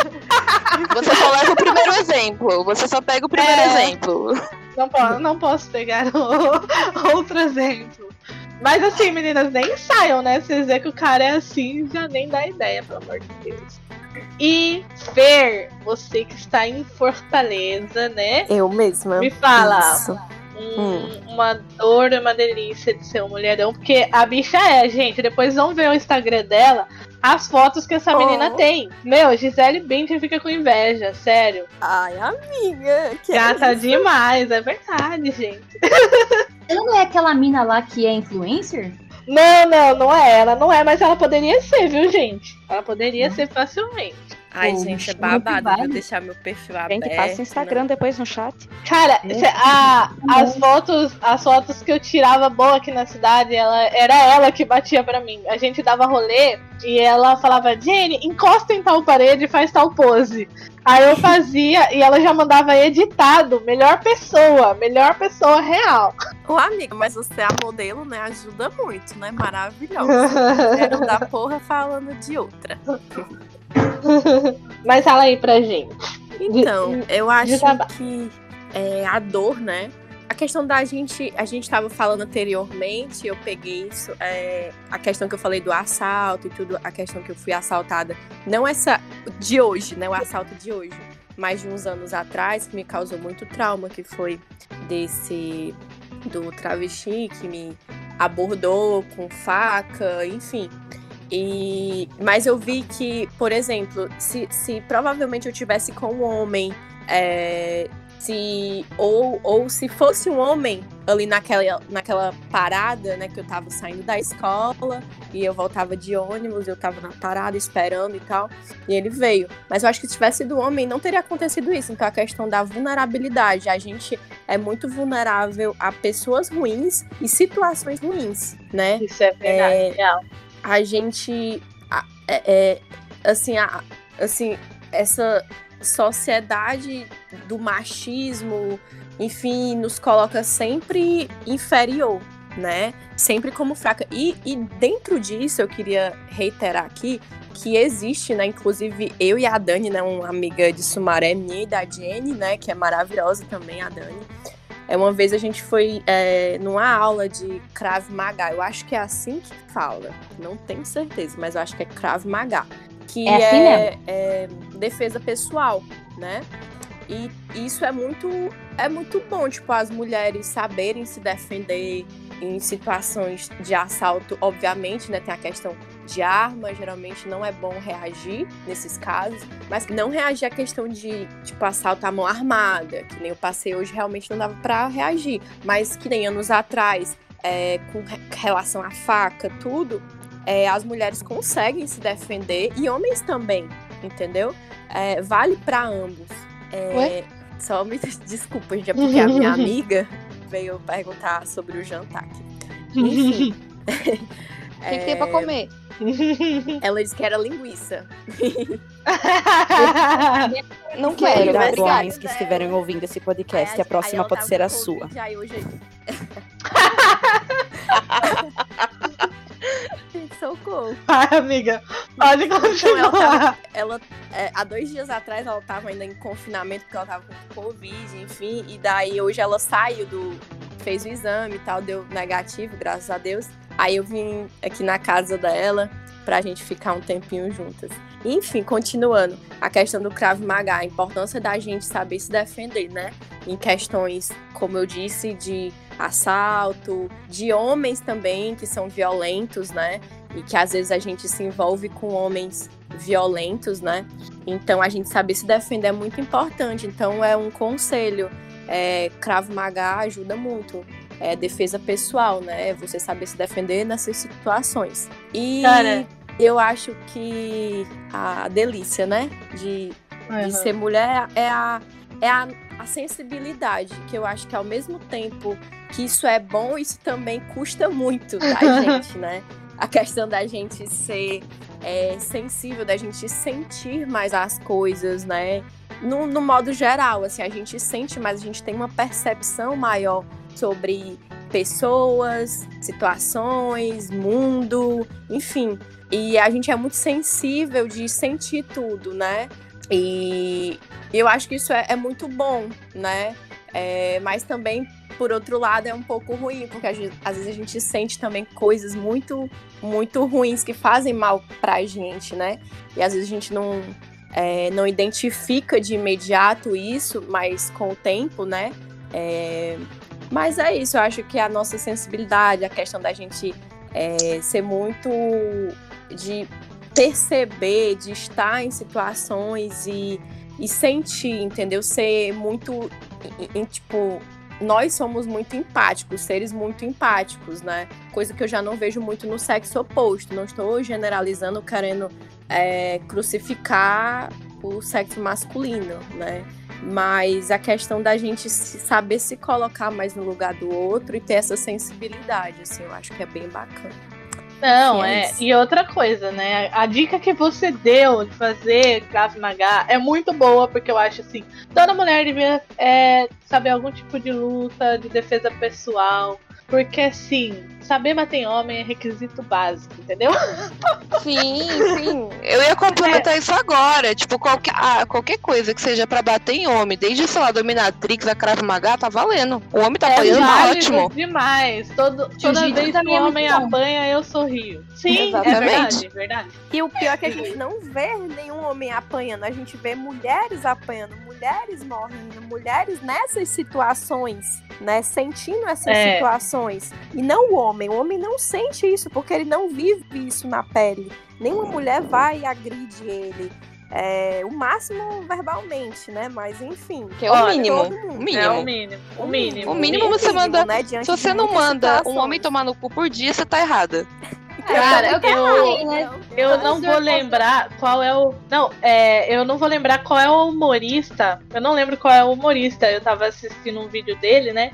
Você só leva o primeiro exemplo, você só pega o primeiro É. exemplo. Não posso, não posso pegar o- outro exemplo. Mas assim, meninas, nem saiam, né? Se dizer que o cara é assim, já nem dá ideia, pelo amor de Deus. E Fer, você que está em Fortaleza, né? Eu mesma. Me fala. Isso. Um- uma dor, uma delícia de ser um mulherão, porque a bicha é, gente. Depois vão ver o Instagram dela, as fotos que essa Oh. menina tem. Meu, Gisele Bündchen fica com inveja, sério. Ai, amiga. Que Gata isso? demais, é verdade, gente. Ela não é aquela mina lá que é influencer? Não, não, não é. Ela não é, mas ela poderia ser, viu, gente? Ela poderia ser facilmente. Ai, Pô, gente, é chama que babado. vale. Vou deixar meu perfil aberto. Gente, passa o Instagram depois no chat. Cara, Meu cê- a- as fotos, as fotos que eu tirava boa aqui na cidade, ela, era ela que batia pra mim. A gente dava rolê e ela falava, Jenny, encosta em tal parede e faz tal pose. Aí eu fazia e ela já mandava editado, melhor pessoa, melhor pessoa real. Ô, amiga, mas você é a modelo, né? Ajuda muito, né? Maravilhosa. Era um da porra falando de outra. Mas fala aí pra gente. Então, eu acho desaba- que é, a dor, né? A questão da gente, a gente tava falando anteriormente, eu peguei isso, é, a questão que eu falei do assalto e tudo, a questão que eu fui assaltada, não essa de hoje, né? O assalto de hoje, mas de uns anos atrás, que me causou muito trauma, que foi desse do travesti que me abordou com faca, enfim. E, mas eu vi que, por exemplo, se, se provavelmente eu tivesse com um homem, é, se, ou, ou se fosse um homem ali naquela, naquela parada, né, que eu tava saindo da escola e eu voltava de ônibus, eu tava na parada esperando e tal, e ele veio. Mas eu acho que se tivesse sido homem, não teria acontecido isso. Então a questão da vulnerabilidade, a gente é muito vulnerável a pessoas ruins e situações ruins, né? Isso é verdade, É, real. a gente a- é, é, assim, a- assim, essa sociedade do machismo, enfim, nos coloca sempre inferior, né? Sempre como fraca. E, e dentro disso, eu queria reiterar aqui que existe, né? Inclusive, eu e a Dani, né? Uma amiga de Sumaré, minha e da Jenny, né? Que é maravilhosa também, a Dani. É, uma vez a gente foi é, numa aula de Krav Maga, eu acho que é assim que fala, não tenho certeza, mas eu acho que é Krav Maga, que É assim é, é defesa pessoal, né? E isso é muito, é muito bom, tipo, as mulheres saberem se defender em situações de assalto, obviamente, né? Tem a questão de arma, geralmente não é bom reagir nesses casos, mas não reagir à questão de, tipo, assalto à mão armada, que nem eu passei hoje, realmente não dava pra reagir, mas que nem anos atrás, é, com re- relação à faca, tudo, é, as mulheres conseguem se defender, e homens também, entendeu? É, vale pra ambos. É, Ué? só me desculpa, gente, é porque a minha amiga veio perguntar sobre o jantar aqui. Enfim. O que, que tem pra comer? Ela disse que era linguiça. Não Foi, quero, mas Obrigado, obrigada. homens que estiverem ouvindo esse podcast, que a próxima pode ser a sua. Já, hoje... socorro. Ai, amiga, pode Então, ela, continuar. tava, ela é, há dois dias atrás, ela tava ainda em confinamento, porque ela tava com Covid, enfim. E daí, hoje ela saiu do... Fez o exame e tal, deu negativo, graças a Deus. Aí eu vim aqui na casa dela pra gente ficar um tempinho juntas. Enfim, continuando, a questão do Krav Maga, a importância da gente saber se defender, né? Em questões, como eu disse, de assalto, de homens também que são violentos, né? E que às vezes a gente se envolve com homens violentos, né? Então a gente saber se defender é muito importante. Então é um conselho. É, Krav Maga ajuda muito. É defesa pessoal, né? Você saber se defender nessas situações. E Cara. eu acho que a delícia, né? De, Uhum. de ser mulher é a, é a, a sensibilidade. Que eu acho que ao mesmo tempo que isso é bom, isso também custa muito da gente, né? A questão da gente ser é, sensível, da gente sentir mais as coisas, né? No, no modo geral, assim, a gente sente, mas a gente tem uma percepção maior sobre pessoas, situações, mundo, enfim. E a gente é muito sensível de sentir tudo, né? E eu acho que isso é, é muito bom, né? É, mas também, por outro lado, é um pouco ruim, porque a gente, às vezes a gente sente também coisas muito, muito ruins que fazem mal pra gente, né? E às vezes a gente não... É, não identifica de imediato isso, mas com o tempo, né? É, mas é isso, eu acho que a nossa sensibilidade, a questão da gente é, ser muito de perceber, de estar em situações e, e sentir, entendeu? Ser muito, em, em, tipo, nós somos muito empáticos, seres muito empáticos, né? Coisa que eu já não vejo muito no sexo oposto. Não estou generalizando, querendo É, crucificar o sexo masculino, né? Mas a questão da gente saber se colocar mais no lugar do outro e ter essa sensibilidade, assim, eu acho que é bem bacana. Não, É é. isso. E outra coisa, né? A dica que você deu de fazer Krav Maga é muito boa, porque eu acho assim, toda mulher devia é, saber algum tipo de luta, de defesa pessoal. Porque, assim, saber bater em homem é requisito básico, entendeu? Sim, sim. Eu ia complementar isso agora. Tipo, qualquer, ah, qualquer coisa que seja pra bater em homem, desde, sei lá, dominatrix, a Krav Maga, tá valendo. O homem tá apanhando, tá válido ótimo. demais. Todo, toda Jiu-jitsu vez que também o é homem muito bom. apanha, eu sorrio. Sim, Exatamente. é verdade, é verdade. E o pior é que a gente não vê nenhum homem apanhando, a gente vê mulheres apanhando, mulheres morrendo, mulheres nessas situações, né? Sentindo essas É. situações. E não o homem. O homem não sente isso, porque ele não vive isso na pele. Nenhuma mulher vai e agride ele. É, o máximo verbalmente, né? Mas enfim. Que é o Olha, mínimo. todo mundo. O mínimo. É o mínimo. O mínimo. O mínimo você manda- né, diante Se você de não muitas manda um situações. homem tomar no cu por dia, você tá errada. Cara, eu eu, também, né? eu não vou lembrar qual é o. Não, é, eu não vou lembrar qual é o humorista. Eu não lembro qual é o humorista. Eu tava assistindo um vídeo dele, né?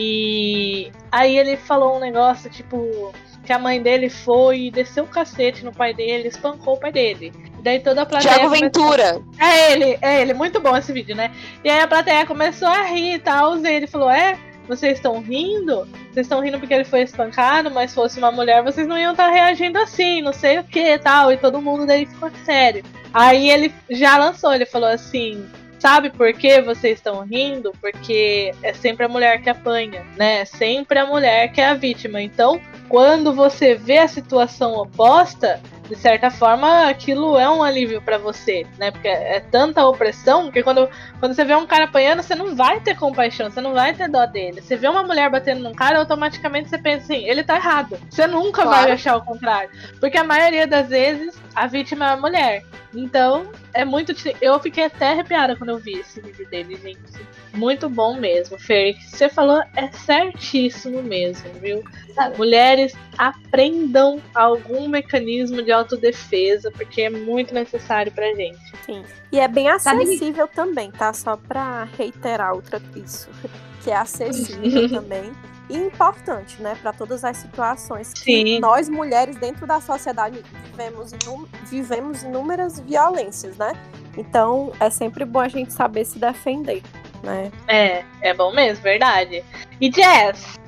E aí ele falou um negócio, tipo, que a mãe dele foi e desceu o cacete no pai dele, espancou o pai dele. E daí toda a plateia. Thiago começou- Ventura. É ele, é ele, muito bom esse vídeo, né? E aí a plateia começou a rir e tal, e ele falou, é, vocês estão rindo? Vocês estão rindo porque ele foi espancado, mas se fosse uma mulher, vocês não iam estar reagindo assim, não sei o que e tal, e todo mundo daí ficou sério. Aí ele já lançou, ele falou assim, sabe por que vocês estão rindo? Porque é sempre a mulher que apanha, né? É sempre a mulher que é a vítima. Então, quando você vê a situação oposta, de certa forma, aquilo é um alívio pra você, né? Porque é tanta opressão que quando, quando você vê um cara apanhando, você não vai ter compaixão, você não vai ter dó dele. Você vê uma mulher batendo num cara, automaticamente você pensa assim, ele tá errado. Você nunca Claro. vai achar o contrário. Porque a maioria das vezes, a vítima é a mulher. Então, é muito... Eu fiquei até arrepiada quando eu vi esse vídeo dele, gente. Muito bom mesmo, Fer. O que você falou é certíssimo mesmo, viu? Sabe? Mulheres, aprendam algum mecanismo de autodefesa, porque é muito necessário pra gente. Sim. E é bem Sabe- acessível também, tá? Só pra reiterar outra isso. Que é acessível também. E importante, né? Pra todas as situações que Sim. nós, mulheres, dentro da sociedade, vivemos, inú- vivemos inúmeras violências, né? Então, é sempre bom a gente saber se defender, né? É, é bom mesmo, verdade. E Jess,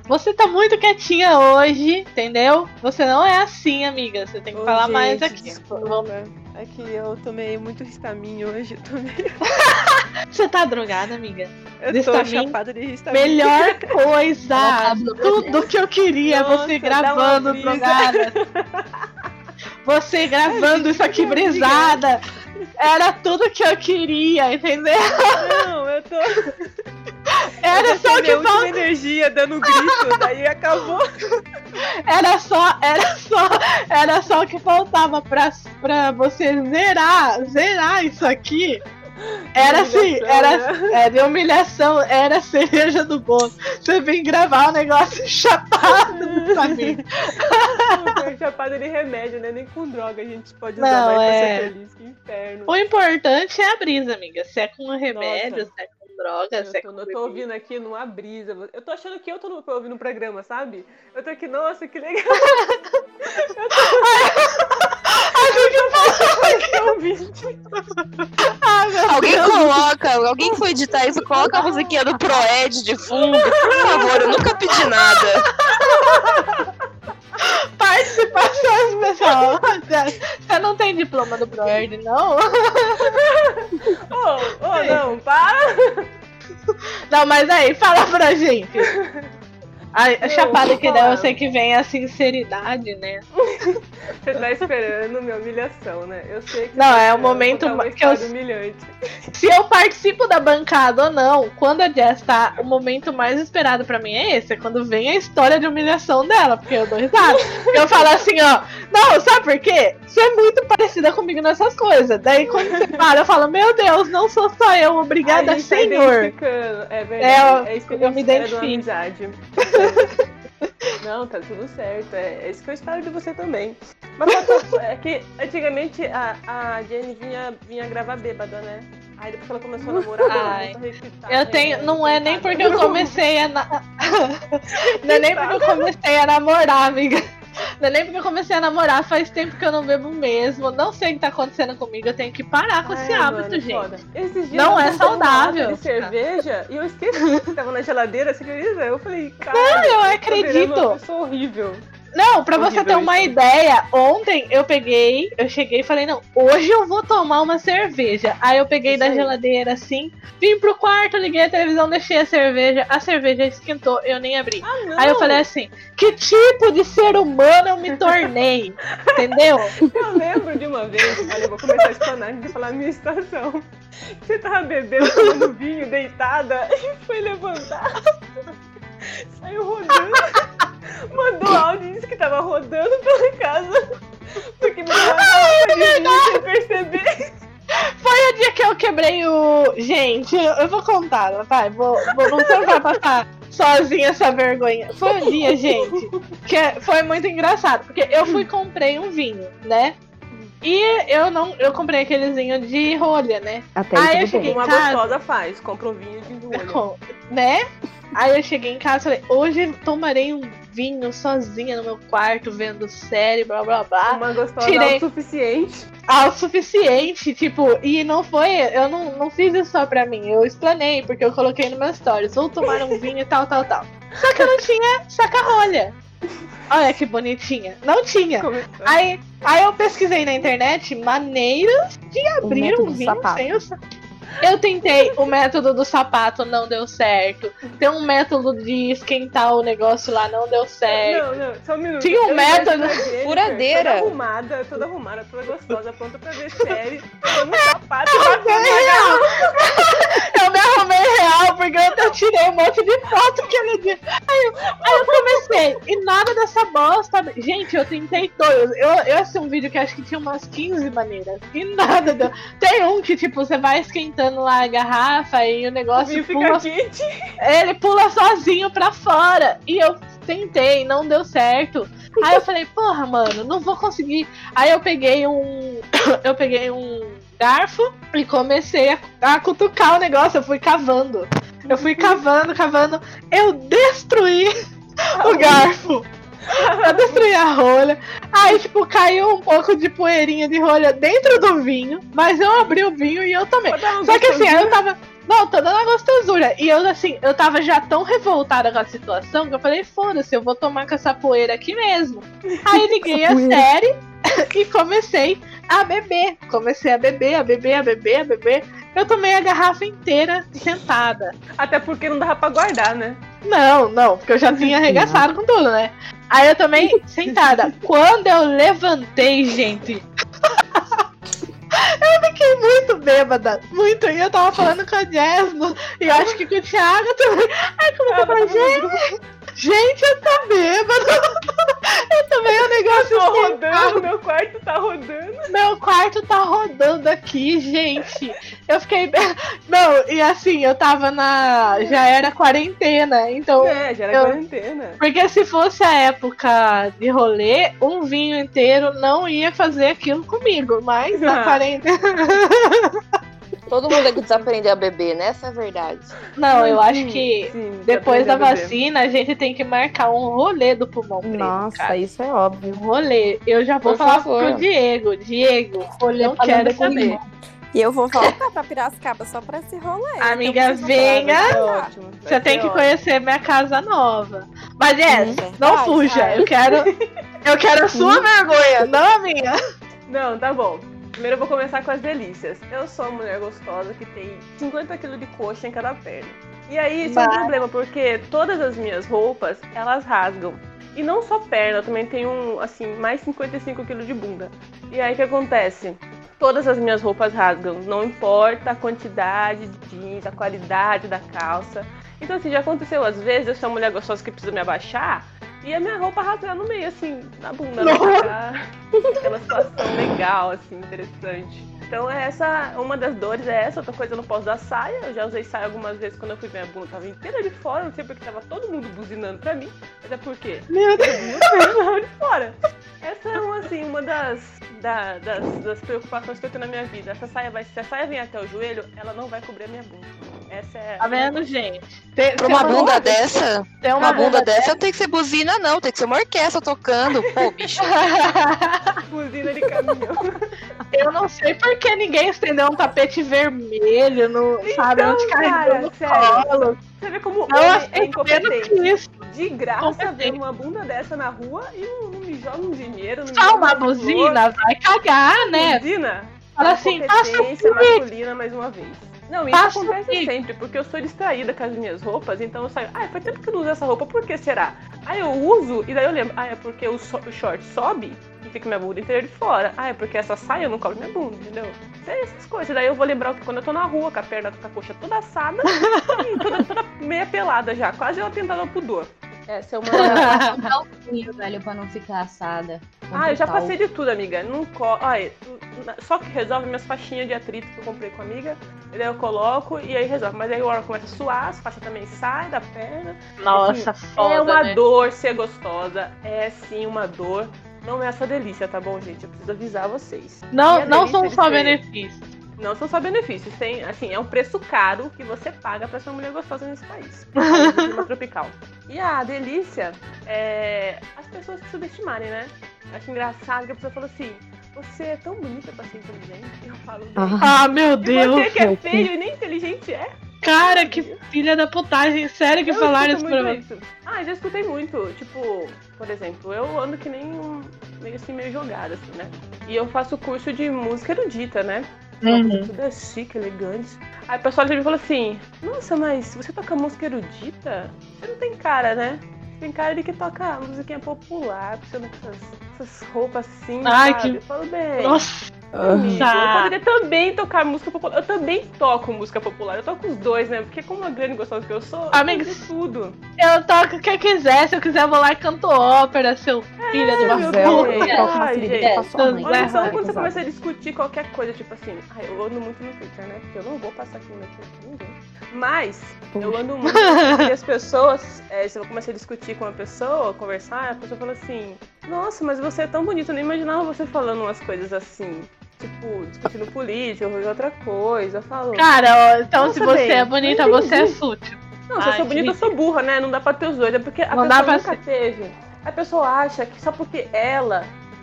Você tá muito quietinha hoje, entendeu? Você não é assim, amiga. Você tem que Ô, falar gente, mais aqui. Desculpa. É que eu tomei muito Ristamin hoje. Eu tomei... Você tá drogada, amiga? Eu Ristamin, tô chapada de Ristamin. melhor coisa. Ela tá Tudo que eu queria, Nossa, você dá uma gravando brisa. drogada. Você gravando isso aqui brisada. Era tudo que eu queria, entendeu? Não, eu tô... Era eu só o que minha última faltava. energia dando grito, daí acabou. Era só, era só, era só o que faltava pra, pra você zerar, zerar isso aqui. Era assim, era é, de humilhação, era a cereja do bolo. Você vem gravar um negócio chapado pra mim. Chapada de remédio, né? Nem com droga a gente pode usar Não, mais pra é. ser feliz, que inferno. O importante é a brisa, amiga. Se é com remédio, Nossa. se é com droga, Eu se é tô, com eu tô bebida. ouvindo aqui numa brisa. Eu tô achando que eu tô no- ouvindo o programa, sabe? Eu tô aqui, nossa, que legal. Eu tô, eu tô ouvindo. Ah, meu Alguém Deus. coloca, alguém que for editar isso, coloca a musiquinha do Proed de fundo, por favor, eu nunca pedi nada. Participação especial. Você não tem diploma do Proerd, não? Ô, ô, não, para! Não, mas aí, fala pra gente. A, a Eu chapada vou que dá, falar. eu sei que vem a sinceridade, né? Você tá esperando minha humilhação, né? Eu sei que Não, você tá é o esperando momento contar uma que eu- história humilhante. Se eu participo da bancada ou não, quando a Jess tá, o momento mais esperado pra mim é esse, é quando vem a história de humilhação dela, porque eu dou risada. Eu falo assim, ó, não, sabe por quê? Você é muito parecida comigo nessas coisas. Daí quando você para, eu falo, meu Deus, não sou só eu, obrigada, A gente tá Senhor. identificando. É verdade. É, É, isso que a eu gente me espera de uma identifico. amizade. Não, tá tudo certo. É, é isso que eu espero de você também. Mas quanto- é que antigamente a, a Jenny vinha, vinha gravar bêbada, né? Aí depois que ela começou a namorar, Ai, ela voltou a requisitar, Eu né? tenho, não é nem Coitada. porque eu comecei a na... Não é nem porque eu comecei a namorar, amiga. Não é nem porque eu comecei a namorar, faz tempo que eu não bebo mesmo. Não sei o que tá acontecendo comigo, eu tenho que parar com esse Ai, hábito, mano, gente. foda. Esses dias Não eu é comprei uma saudável. lata de cerveja e eu esqueci que tava na geladeira, você acredita? Eu falei, cara, Não, eu tô acredito. virando uma pessoa horrível. Não, pra você Horrível ter uma isso. ideia, ontem eu peguei, eu cheguei e falei, não, hoje eu vou tomar uma cerveja. Aí eu peguei Isso da aí. geladeira assim, vim pro quarto, liguei a televisão, deixei a cerveja, a cerveja esquentou, eu nem abri. Ah, não. Aí eu falei assim, que tipo de ser humano eu me tornei? Entendeu? Eu lembro de uma vez, olha, eu vou começar a explanar antes de falar a minha situação. Você tava bebendo, tomando vinho, deitada, e foi levantar. Saiu rodando. Mandou áudio e disse que tava rodando pela casa. Porque me deu uma garrafa de vinho sem perceber. Foi o dia que eu quebrei o... Gente, eu, eu vou contar, vai, vou, vou, você não vai passar sozinha essa vergonha. Foi um dia, gente, que foi muito engraçado, porque eu fui e comprei um vinho, né? E eu não, eu comprei aquele vinho de rolha, né? Até Aí aí eu tudo cheguei bem. Uma casa. gostosa faz, compra um vinho de rolha. Com- né? Aí eu cheguei em casa e falei, hoje tomarei um vinho sozinha no meu quarto, vendo série, blá blá blá. Uma gostosa tirei- o suficiente. Ah, o suficiente, tipo, e não foi, eu não, não fiz isso só pra mim, eu explanei, porque eu coloquei no meu stories, vou tomar um vinho e tal, tal, tal. Só que eu não tinha saca-rolha. Olha que bonitinha, não tinha. Aí, aí eu pesquisei na internet maneiras de abrir método um do vinho sapato. sem o sapato. Eu tentei o método do sapato, não deu certo. Tem um método de esquentar o negócio lá, não deu certo. Não, não, só um minuto. Tinha um Eu método. imagino a Jennifer Furadeira. Toda arrumada, toda arrumada, toda gostosa, pronta pra ver série, tomando um sapato e Eu batendo me na real. Eu me arrumei real, porque eu, eu tirei um monte de foto aquele dia. Aí, eu- aí eu comecei, e nada dessa bosta. Gente, eu tentei todos. Eu, eu assisti um vídeo que acho que tinha umas quinze maneiras. E nada deu. Tem um que, tipo, você vai esquentando lá a garrafa e o O negócio vinho pula. fica quente. Ele pula sozinho pra fora. E eu tentei, não deu certo. Aí eu falei, porra, mano, não vou conseguir. Aí eu peguei um. Eu peguei um garfo e comecei a, a cutucar o negócio. Eu fui cavando. Eu fui cavando, cavando. Eu destruí o garfo. Eu destruí a rolha. Aí, tipo, caiu um pouco de poeirinha de rolha dentro do vinho. Mas eu abri o vinho e eu tomei. Pode dar um Só que assim, gostosinho. aí eu tava. Não, tô dando a gostosura. E eu, assim, eu tava já tão revoltada com a situação que eu falei, foda-se, eu vou tomar com essa poeira aqui mesmo. Aí liguei a série e comecei a beber. Comecei a beber, a beber, a beber, a beber. Eu tomei a garrafa inteira sentada. Até porque não dava pra guardar, né? Não, não, porque eu já tinha arregaçado com tudo, né? Aí eu tomei sentada. Quando eu levantei, gente... Eu fiquei muito bêbada, muito. E eu tava falando com a Jasmine, e eu acho que com o Thiago também. Aí como eu falei, gente, gente, eu tô bêbada. Eu tomei um negócio eu tô assim, rodando, meu quarto tá rodando. Meu quarto tá rodando aqui, gente. Eu fiquei... Não, e assim, eu tava na... Já era quarentena, então... É, já era eu... quarentena. Porque se fosse a época de rolê, um vinho inteiro não ia fazer aquilo comigo. Mas na quarentena... Todo mundo aqui desaprendeu a beber, né? Essa é a verdade. Não, eu Sim, acho que sim, depois da desaprendeu a beber. vacina, a gente tem que marcar um rolê do pulmão preto. Nossa, cara. isso é óbvio. Um rolê. Eu já vou Por falar favor. pro Diego. Diego, Rolê não pra quero beber com saber. limão. E eu vou voltar pra Piracicaba só pra esse rolê. Amiga, então vocês vão venha. falar, Vai ser vai ótimo. vai Você ser tem que ótimo. conhecer minha casa nova. Mas é, Hum, não vai, fuja. vai. Eu quero. Eu quero a sua vergonha, não a minha. Não, tá bom. Primeiro eu vou começar com as delícias. Eu sou uma mulher gostosa que tem cinquenta quilos de coxa em cada perna. E aí isso é um Vai. problema, porque todas as minhas roupas, elas rasgam. E não só perna, eu também tenho, um, assim, mais cinquenta e cinco quilos de bunda. E aí o que acontece? Todas as minhas roupas rasgam, não importa a quantidade de jeans, a qualidade da calça. Então assim, já aconteceu às vezes, eu sou uma mulher gostosa que precisa me abaixar, e a minha roupa rasgar no meio, assim, na bunda, né? Ficar aquela situação legal, assim, interessante. Então essa, uma das dores é essa, outra coisa eu não posso dar saia. Eu já usei saia algumas vezes quando eu fui ver a bunda, tava inteira de fora, não sei porque tava todo mundo buzinando pra mim, mas é porque Meu Deus. eu tava de fora. Essa é uma, assim, uma das, da- das, das preocupações que eu tenho na minha vida. Essa saia vai, se a saia vem até o joelho, ela não vai cobrir a minha bunda. Essa é. Tá vendo, gente? Tem, Pra tem uma bunda uma- dessa, tem uma bunda dessa não tem que ser buzina, não. Tem que ser uma orquestra tocando. Pô, bicho. Buzina de caminhão. Eu não sei por que ninguém estendeu um tapete vermelho, no, sabe? Então, Onde carregou cara, no sério. colo. Você vê como o Não homem é aceito menos que incompetente. isso. De graça Competente. ver uma bunda dessa na rua e não, não me joga um dinheiro. Não me Só joga uma um valor. buzina vai cagar, né? Buzina? Fala assim, passa Competência aqui. masculina mais uma vez. Não, isso Passa acontece aqui. sempre, porque eu sou distraída com as minhas roupas, então eu saio, ah, faz tempo que eu não uso essa roupa, por que será? Aí eu uso, e daí eu lembro, ah, é porque o, so- o short sobe e fica minha bunda inteira de fora. Ah, é porque essa saia não cobre minha bunda, entendeu? Sei essas coisas. Daí eu vou lembrar que quando eu tô na rua, com a perna, com a coxa toda assada, e toda, toda meia pelada já, quase eu atentando ao pudor. Essa é uma... Um calcinho, velho, pra não ficar assada. Ah, eu já Total. passei de tudo, amiga. Não co... Olha, só que resolve minhas faixinhas de atrito que eu comprei com a amiga. E daí eu coloco e aí resolve. Mas aí a hora começa a suar, as faixas também saem da perna. Nossa, Assim, foda, é uma né? dor ser gostosa. É sim uma dor. Não é essa delícia, tá bom, gente? Eu preciso avisar vocês. E Não, a não delícia são de só ser- benefícios. Não são só benefícios. Tem, assim, é um preço caro que você paga pra ser uma mulher gostosa nesse país. Por causa do clima tropical. E a delícia é as pessoas se subestimarem, né? Acho engraçado que a pessoa fala assim: você é tão bonita pra ser inteligente. Eu falo, bem. Ah, meu E Deus. você que é feio e nem inteligente é? Cara, que filha da putagem. Sério que Eu falaram isso escuto pra muito mim. isso. Ah, já escutei muito. Tipo, por exemplo, eu ando que nem um, meio assim, meio jogada, assim, né? E eu faço curso de música erudita, né? Uhum. Tudo é chique, elegante. Aí o pessoal já me falou assim: nossa, mas você toca música erudita? Você não tem cara, né? Você tem cara de que toca musiquinha popular, você não com essas, essas roupas assim, Ai, sabe? que- Eu falo bem. Nossa. Amigo, Tá. eu poderia também tocar música popular. Eu também toco música popular. Eu toco os dois, né? Porque como uma grande gostosa que eu sou, eu Amiga, faço tudo. Eu toco o que eu quiser. Se eu quiser, eu vou lá e canto ópera, seu filho de uma meu Mas eu, Deus. eu puta. toco uma Ai, ferida gente. pra sua mãe. Olha Vai, só, vai, quando você exato. começa a discutir qualquer coisa, tipo assim, ai, eu ando muito no Twitter, né? Porque eu não vou passar aqui no Twitter com ninguém. Mas, eu ando muito e as pessoas, é, se eu começar a discutir com uma pessoa, conversar, a pessoa fala assim: nossa, mas você é tão bonito, eu nem imaginava você falando umas coisas assim. Tipo, discutindo política ou outra coisa. Eu falo. Cara, ó, então Nossa, se você bem, é bonita, eu você é entendi. fútil. Não, se eu Ai, sou bonita, eu que sou burra, né? Não dá pra ter os dois. É porque a Não dá pessoa pra nunca teve. A pessoa acha que só porque ela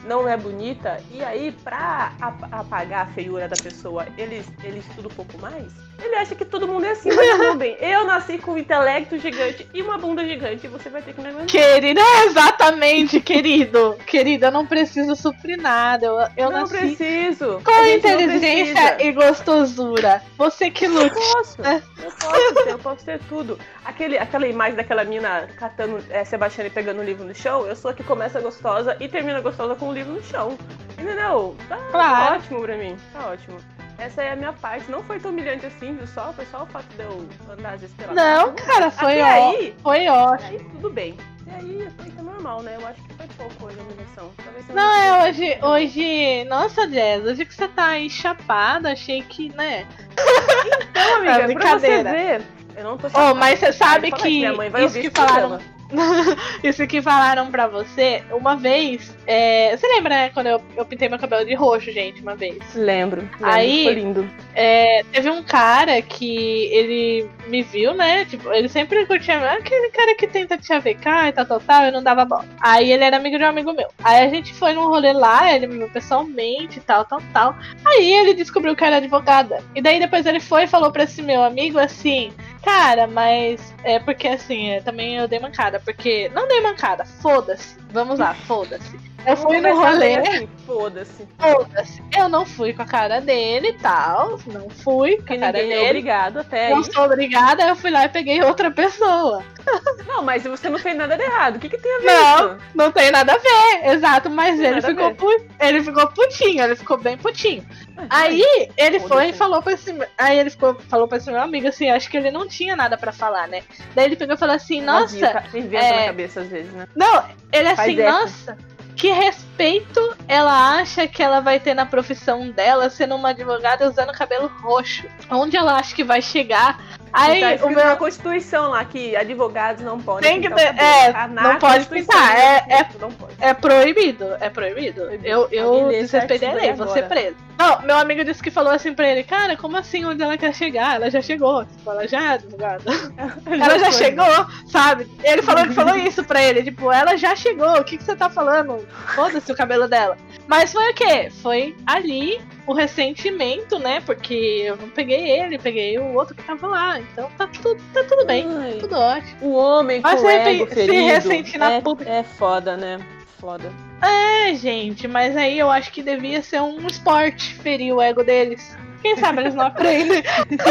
não é bonita, e aí, pra ap- apagar a feiura da pessoa, ele, ele estuda um pouco mais, ele acha que todo mundo é assim, mas não, bem, eu nasci com um intelecto gigante e uma bunda gigante, e você vai ter que me aguentar. Querido, exatamente, querido. Querido, eu não preciso suprir nada. Eu, eu não nasci preciso. com A gente não inteligência precisa. e gostosura. Você que Eu lute. posso, eu posso ter, eu posso ter tudo. Aquele, aquela imagem daquela mina catando é, Sebastiane pegando o livro no chão, eu sou a que começa gostosa e termina gostosa com o livro no chão. Entendeu? Tá, Claro. tá ótimo pra mim, tá ótimo. Essa é a minha parte. Não foi tão humilhante assim, viu? Só, foi só o fato de eu andar às vezes pela Não, rua. cara, foi Até ó, aí, foi ótimo. aí tudo bem. E aí foi tá normal, né? Eu acho que foi pouco hoje a humilhação. Talvez eu Não, é tivesse hoje, feito. hoje. Nossa, Jazz, hoje que você tá aí chapada, achei que, né? Então, amiga, É pra você brincadeira. ver. Eu não tô Oh, chapada. mas você sabe Fala que isso, minha mãe vai isso ouvir que esse falaram. programa. Isso que falaram pra você, uma vez. é, Você lembra, né, quando eu, eu pintei meu cabelo de roxo, gente, uma vez? Lembro. lembro Aí- Foi lindo. É, teve um cara que ele me viu, né? Tipo, ele sempre curtia "Ah, aquele cara que tenta te chavecar e tal, tal, tal, eu não dava bola. Aí ele era amigo de um amigo meu. Aí a gente foi num rolê lá, ele me viu pessoalmente e tal, tal, tal. Aí ele descobriu que eu era advogada. E daí depois ele foi e falou pra esse meu amigo assim, cara, mas é porque assim, é, também eu dei mancada, porque. Não dei mancada, foda-se. Vamos lá, foda-se. Eu fui no Vamos conversar rolê. bem assim, foda-se. Foda-se. Eu não fui com a cara dele e tal. Não fui com Porque a cara ninguém é dele. obrigado até aí. Não sou obrigada, eu fui lá e peguei outra pessoa. Não, mas você não fez nada de errado. O que, que tem a ver Não, isso? não tem nada a ver, exato, mas Tem ele nada a ficou, ver. pu- ele ficou putinho, ele ficou bem putinho. Ah, Aí ele foda-se. foi e falou pra esse, aí ele ficou, falou pra esse meu amigo assim, acho que ele não tinha nada pra falar, né? Daí ele pegou e falou assim, vazio, nossa, tá- tem vento é- na cabeça às vezes, né? não, ele Faz assim, eco. nossa, que respeito ela acha que ela vai ter na profissão dela sendo uma advogada usando cabelo roxo. Onde ela acha que vai chegar? Aí tá o escrito meu na Constituição lá que advogados não podem Tem que pintar o ter- cabelo. é, Tá na não pode Constituição, pintar, né? é- é- Não pode. É proibido, é proibido. Proibido. Eu, eu Alguém lê esse desrespeitei a artigo lei, aí vou ser agora. preso. Não, meu amigo disse que falou assim pra ele, cara, como assim onde ela quer chegar? Ela já chegou, tipo, ela já é advogada. Ela já foi. chegou, sabe? Ele falou que falou isso pra ele, tipo, ela já chegou, o que, que você tá falando? Foda-se o cabelo dela. Mas foi o quê? Foi ali o ressentimento, né? Porque eu não peguei ele, peguei o outro que tava lá. Então tá tudo, tá tudo bem, Ai, tudo ótimo. o homem Mas com o se ego se ferido ressentir na é, puta. é foda, né? Foda. É, gente, mas aí eu acho que devia ser um esporte ferir o ego deles. Quem sabe eles não aprendem.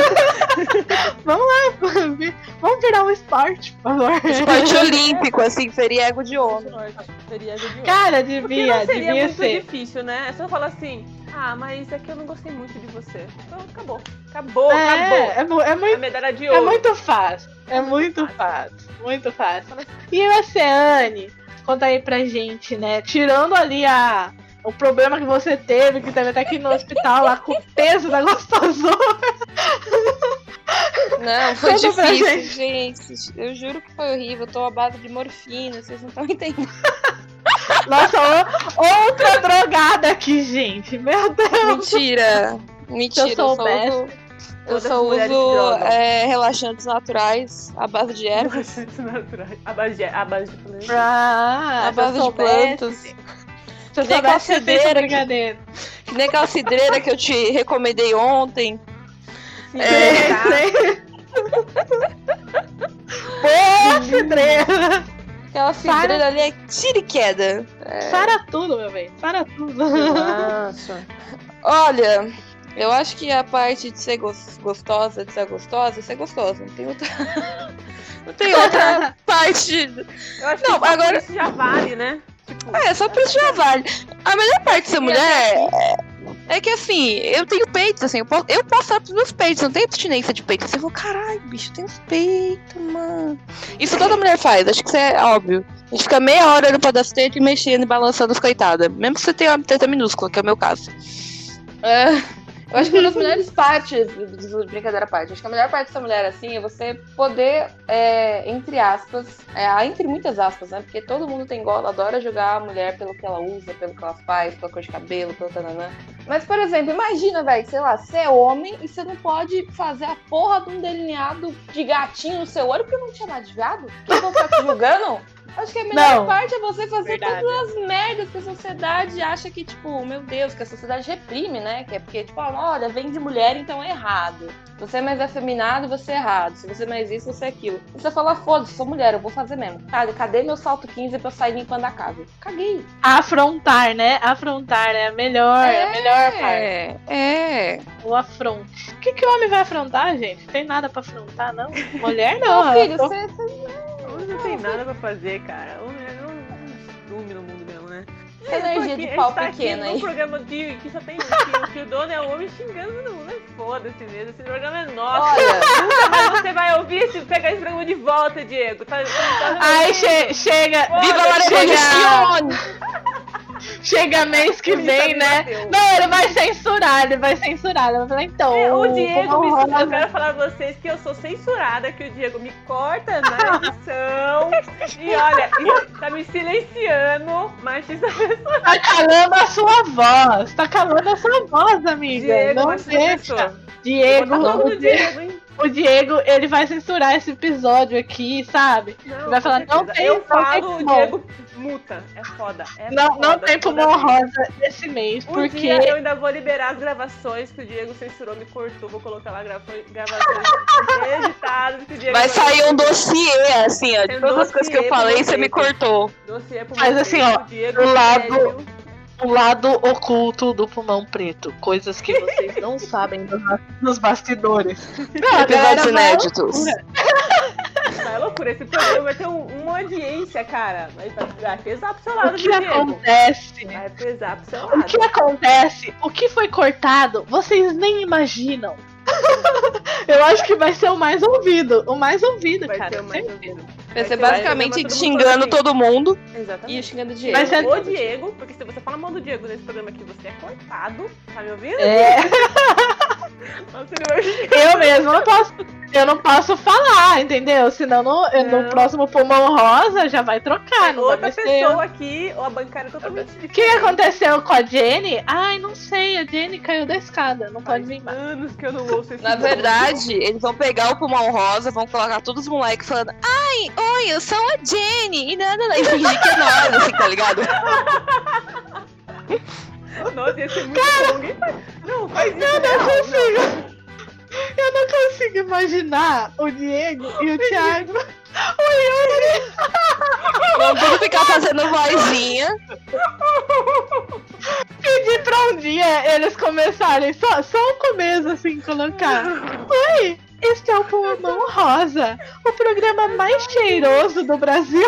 Vamos lá, vamos virar um esporte, por favor. Esporte olímpico, assim, ferir ego de homem. Seria de homem. Cara, Porque devia, não seria devia muito ser. difícil, né? É só falar assim, ah, mas é que eu não gostei muito de você. Então acabou. Acabou, acabou. É, é, mu- é A muito, medalha de é ouro. muito fácil. É muito fácil. Muito fácil. E você, Anne, conta aí pra gente, né? Tirando ali a. O problema que você teve, que teve até aqui no hospital lá com o peso da gostosura. Não, foi Conta pra difícil, gente. Eu juro que foi horrível. Eu tô à base de morfina, vocês não estão entendendo. Nossa, o- outra drogada aqui, gente. Meu Deus. Mentira. Mentira, Se eu eu só soubesse. uso, eu Todas só as mulheres uso se drogam. é, relaxantes naturais à base de ervas. Naturais. A base de, a base de plantas. Ah, À se base eu de plantas. soubesse. Se eu Que nem soubesse, você fez calcedeira um que- brigadeiro. Que nem aquela cidreira que eu te recomendei ontem. Sim, É, tá? Boa, cidreira. Aquela cidreira ali é tira e queda. Para tudo, meu bem. Para tudo. Nossa. Olha, eu acho que a parte de ser gos- gostosa, de ser gostosa, é ser gostosa. Não tem outra. Não tem outra parte. Eu acho Não, que só agora- por isso já vale, né? Tipo, É, só por isso já vale. A melhor parte de ser mulher é, é que assim, eu tenho peitos, assim, eu posso, eu posso falar pros meus peitos, não tenho abstinência de peito. Você falou, caralho, bicho, tem uns peitos, mano. Isso toda mulher faz, acho que isso é óbvio. A gente fica meia hora olhando pra dar teta e mexendo e balançando as coitadas. Mesmo que você tenha uma teta minúscula, que é o meu caso. É. Eu acho que uma das melhores partes, brincadeira à parte, acho que a melhor parte dessa mulher, assim, é você poder, é, entre aspas, é, entre muitas aspas, né, porque todo mundo tem gola, adora julgar a mulher pelo que ela usa, pelo que ela faz, pela cor de cabelo, pelo tananã. Mas, por exemplo, imagina, velho, sei lá, você é homem e você não pode fazer a porra de um delineado de gatinho no seu olho porque não tinha nada de viado? Quem vão ficar te julgando? Acho que a melhor Não. parte é você fazer Verdade. todas as merdas que a sociedade acha que, tipo, meu Deus, que a sociedade reprime, né? Que é porque, tipo, olha, vem de mulher, então é errado. Você é mais afeminado, você é errado. Se você é mais isso, você é aquilo. E você fala, foda-se, sou mulher, eu vou fazer mesmo. Cara, cadê meu salto quinze pra eu sair limpando a casa? Caguei. Afrontar, né? Afrontar é a melhor, é, a melhor parte. É, é. O afronte. O que, que o homem vai afrontar, gente? Tem nada pra afrontar, não? Mulher não. Meu filho, ela- você, você Homem não tem nada pra fazer, cara. Homem é um estrume no mundo mesmo, né? Essa energia de pau pequeno aí. aí. Um programa de, que só tem que, que o dono é o homem xingando todo mundo. É foda-se mesmo. Esse programa é nosso. Olha, Nunca mais você vai ouvir se pegar esse programa de volta, Diego. Tá, tá, tá Ai, che- chega. Viva a chega, revolução! chega mês que Bonita, vem, me né? bateu. Não, ele vai censurar, ele vai censurar. Ele vai falar, então. É, o Diego, Pumão me, Rosa- eu quero falar pra vocês que eu sou censurada, que o Diego me corta na edição. E olha, isso tá me silenciando, machista pessoa. Tá calando a sua voz. Tá calando a sua voz, amiga. Diego, não machista deixa. pessoa. Diego, Vou botar o, logo no Di- Diego, hein? o Diego, ele vai censurar esse episódio aqui, sabe? Não, Vai falar, com não certeza. tem- Eu não falo, tem o pulmão. Diego muta. É foda. É Não, foda, não tem foda pulmão mesmo. rosa esse mês, Um porque dia eu ainda vou liberar as gravações que o Diego censurou, me cortou. Vou colocar lá gravações, gravações editadas que o Diego Vai sair um dossiê, assim, ó, de Tem todas as coisas que eu dossiê pra falei, você me vocês. cortou. Dossiê pro Mas meu assim, filho, ó, o Diego do lado- sério. o lado oculto do pulmão preto. Coisas que vocês não sabem dos, nos bastidores. Não, a galera Episódios vai- inéditos. Tá loucura, esse programa vai ter um- uma audiência, cara. Vai, vai pesar pro seu lado, O que viu, Diego? acontece? Vai pesar pro seu O lado. que acontece? O que foi cortado? Vocês nem imaginam. Eu acho que vai ser o mais ouvido. O mais ouvido, Vai cara. ser o mais certeza. ouvido. Vai ser Vai ser basicamente todo mundo xingando falando assim. todo mundo Exatamente. e xingando o Diego. Mas é- O Diego, porque se você fala mal do Diego nesse programa aqui, você é cortado. Tá me ouvindo? É, Nossa, ele vai- eu mesmo não posso. Eu não posso falar, entendeu? Senão no, no Não. próximo pulmão rosa já vai trocar. Não Outra vai ser. pessoa aqui, ou a bancária totalmente O diferente. que aconteceu com a Jenny? Ai, não sei. A Jenny caiu da escada. Não pode vir mais. anos que eu não ouço esse Na nome. verdade, eles vão pegar o pulmão rosa, vão colocar todos os moleques falando ai, oi, eu sou a Jenny, e nada, e fingir que é nós, assim, tá ligado? Nossa, ia ser muito bom. Ninguém faz... Não, faz isso. Eu não não, consigo. Eu não consigo imaginar o Diego e o Thiago. O Yuri. Vão tudo ficar fazendo vozinha. Pedir pra um dia eles começarem só, só o começo, assim, colocar. Oi, este é o Pulmão Rosa, o programa mais cheiroso do Brasil.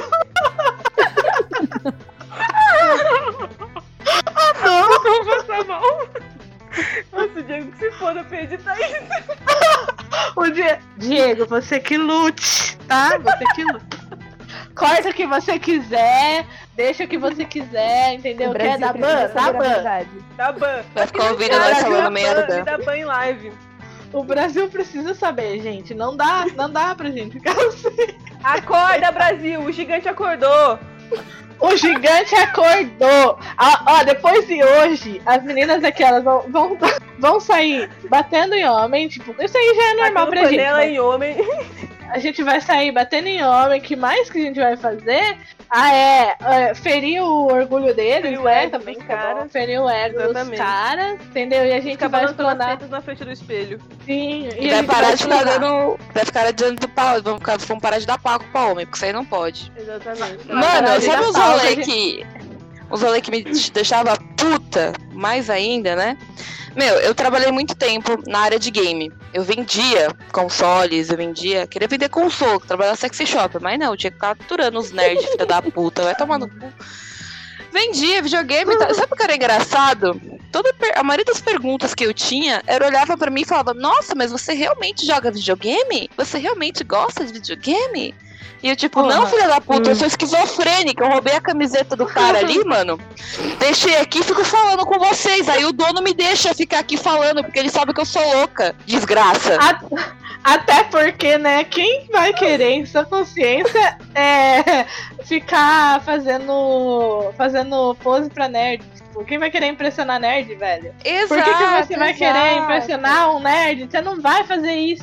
Ah, não. Não passa mal. Nossa, o Diego que se foda pra editar isso. O Die- Diego, você que lute, tá? Você que lute. Corta o que você quiser, deixa o que você quiser, entendeu? O Quer Brasil dar precisa ban? Dá saber a ban. verdade. Dá ban. Vai ficar ouvindo Cara, nós dá falando Me merda. dá ban em live. O Brasil precisa saber, gente. Não dá, não dá pra gente ficar assim. Acorda, Brasil. O gigante acordou. O gigante acordou. Ah, ó, depois de hoje, as meninas aqui, elas vão, vão, vão sair batendo em homem. Tipo, isso aí já é normal Batendo pra gente. panela né? em homem. A gente vai sair batendo em homem. O que mais que a gente vai fazer? Ah, é, é ferir o orgulho deles, Ferir o né? ego Também dos tá bom. caras. Ferir o ego dos Exatamente. caras, entendeu? E a gente Fica vai balançando as explanar. tetas na frente do espelho. Sim, E a vai gente parar de ficar explanar. dando. Vai ficar adiante do pau. Vão, ficar, vão parar de dar paco pra homem, porque isso aí não pode. Exatamente. Vai parar Mano, de sabe dar os pau, rolê gente. que. Os rolê que me deixava puta mais ainda, né? Meu, eu trabalhei muito tempo na área de game. Eu vendia consoles, eu vendia. Queria vender console, trabalhar sexy shop, mas não, eu tinha que ficar aturando os nerds, filha da puta, vai tomar no cu. Vendia videogame e tal. Sabe o que era engraçado? Toda, per- a maioria das perguntas que eu tinha, era olhava pra mim e falava, nossa, mas você realmente joga videogame? Você realmente gosta de videogame? E eu tipo, Porra. não, filha da puta, eu sou esquizofrênica, eu roubei a camiseta do cara ali, mano. Deixei aqui e fico falando com vocês. Aí o dono me deixa ficar aqui falando, porque ele sabe que eu sou louca. Desgraça. A- Até porque, né, quem vai querer em sua consciência é ficar fazendo fazendo pose pra nerd? Tipo, quem vai querer impressionar nerd, velho? Exato. Por que, que você vai querer exato. impressionar um nerd? Você não vai fazer isso.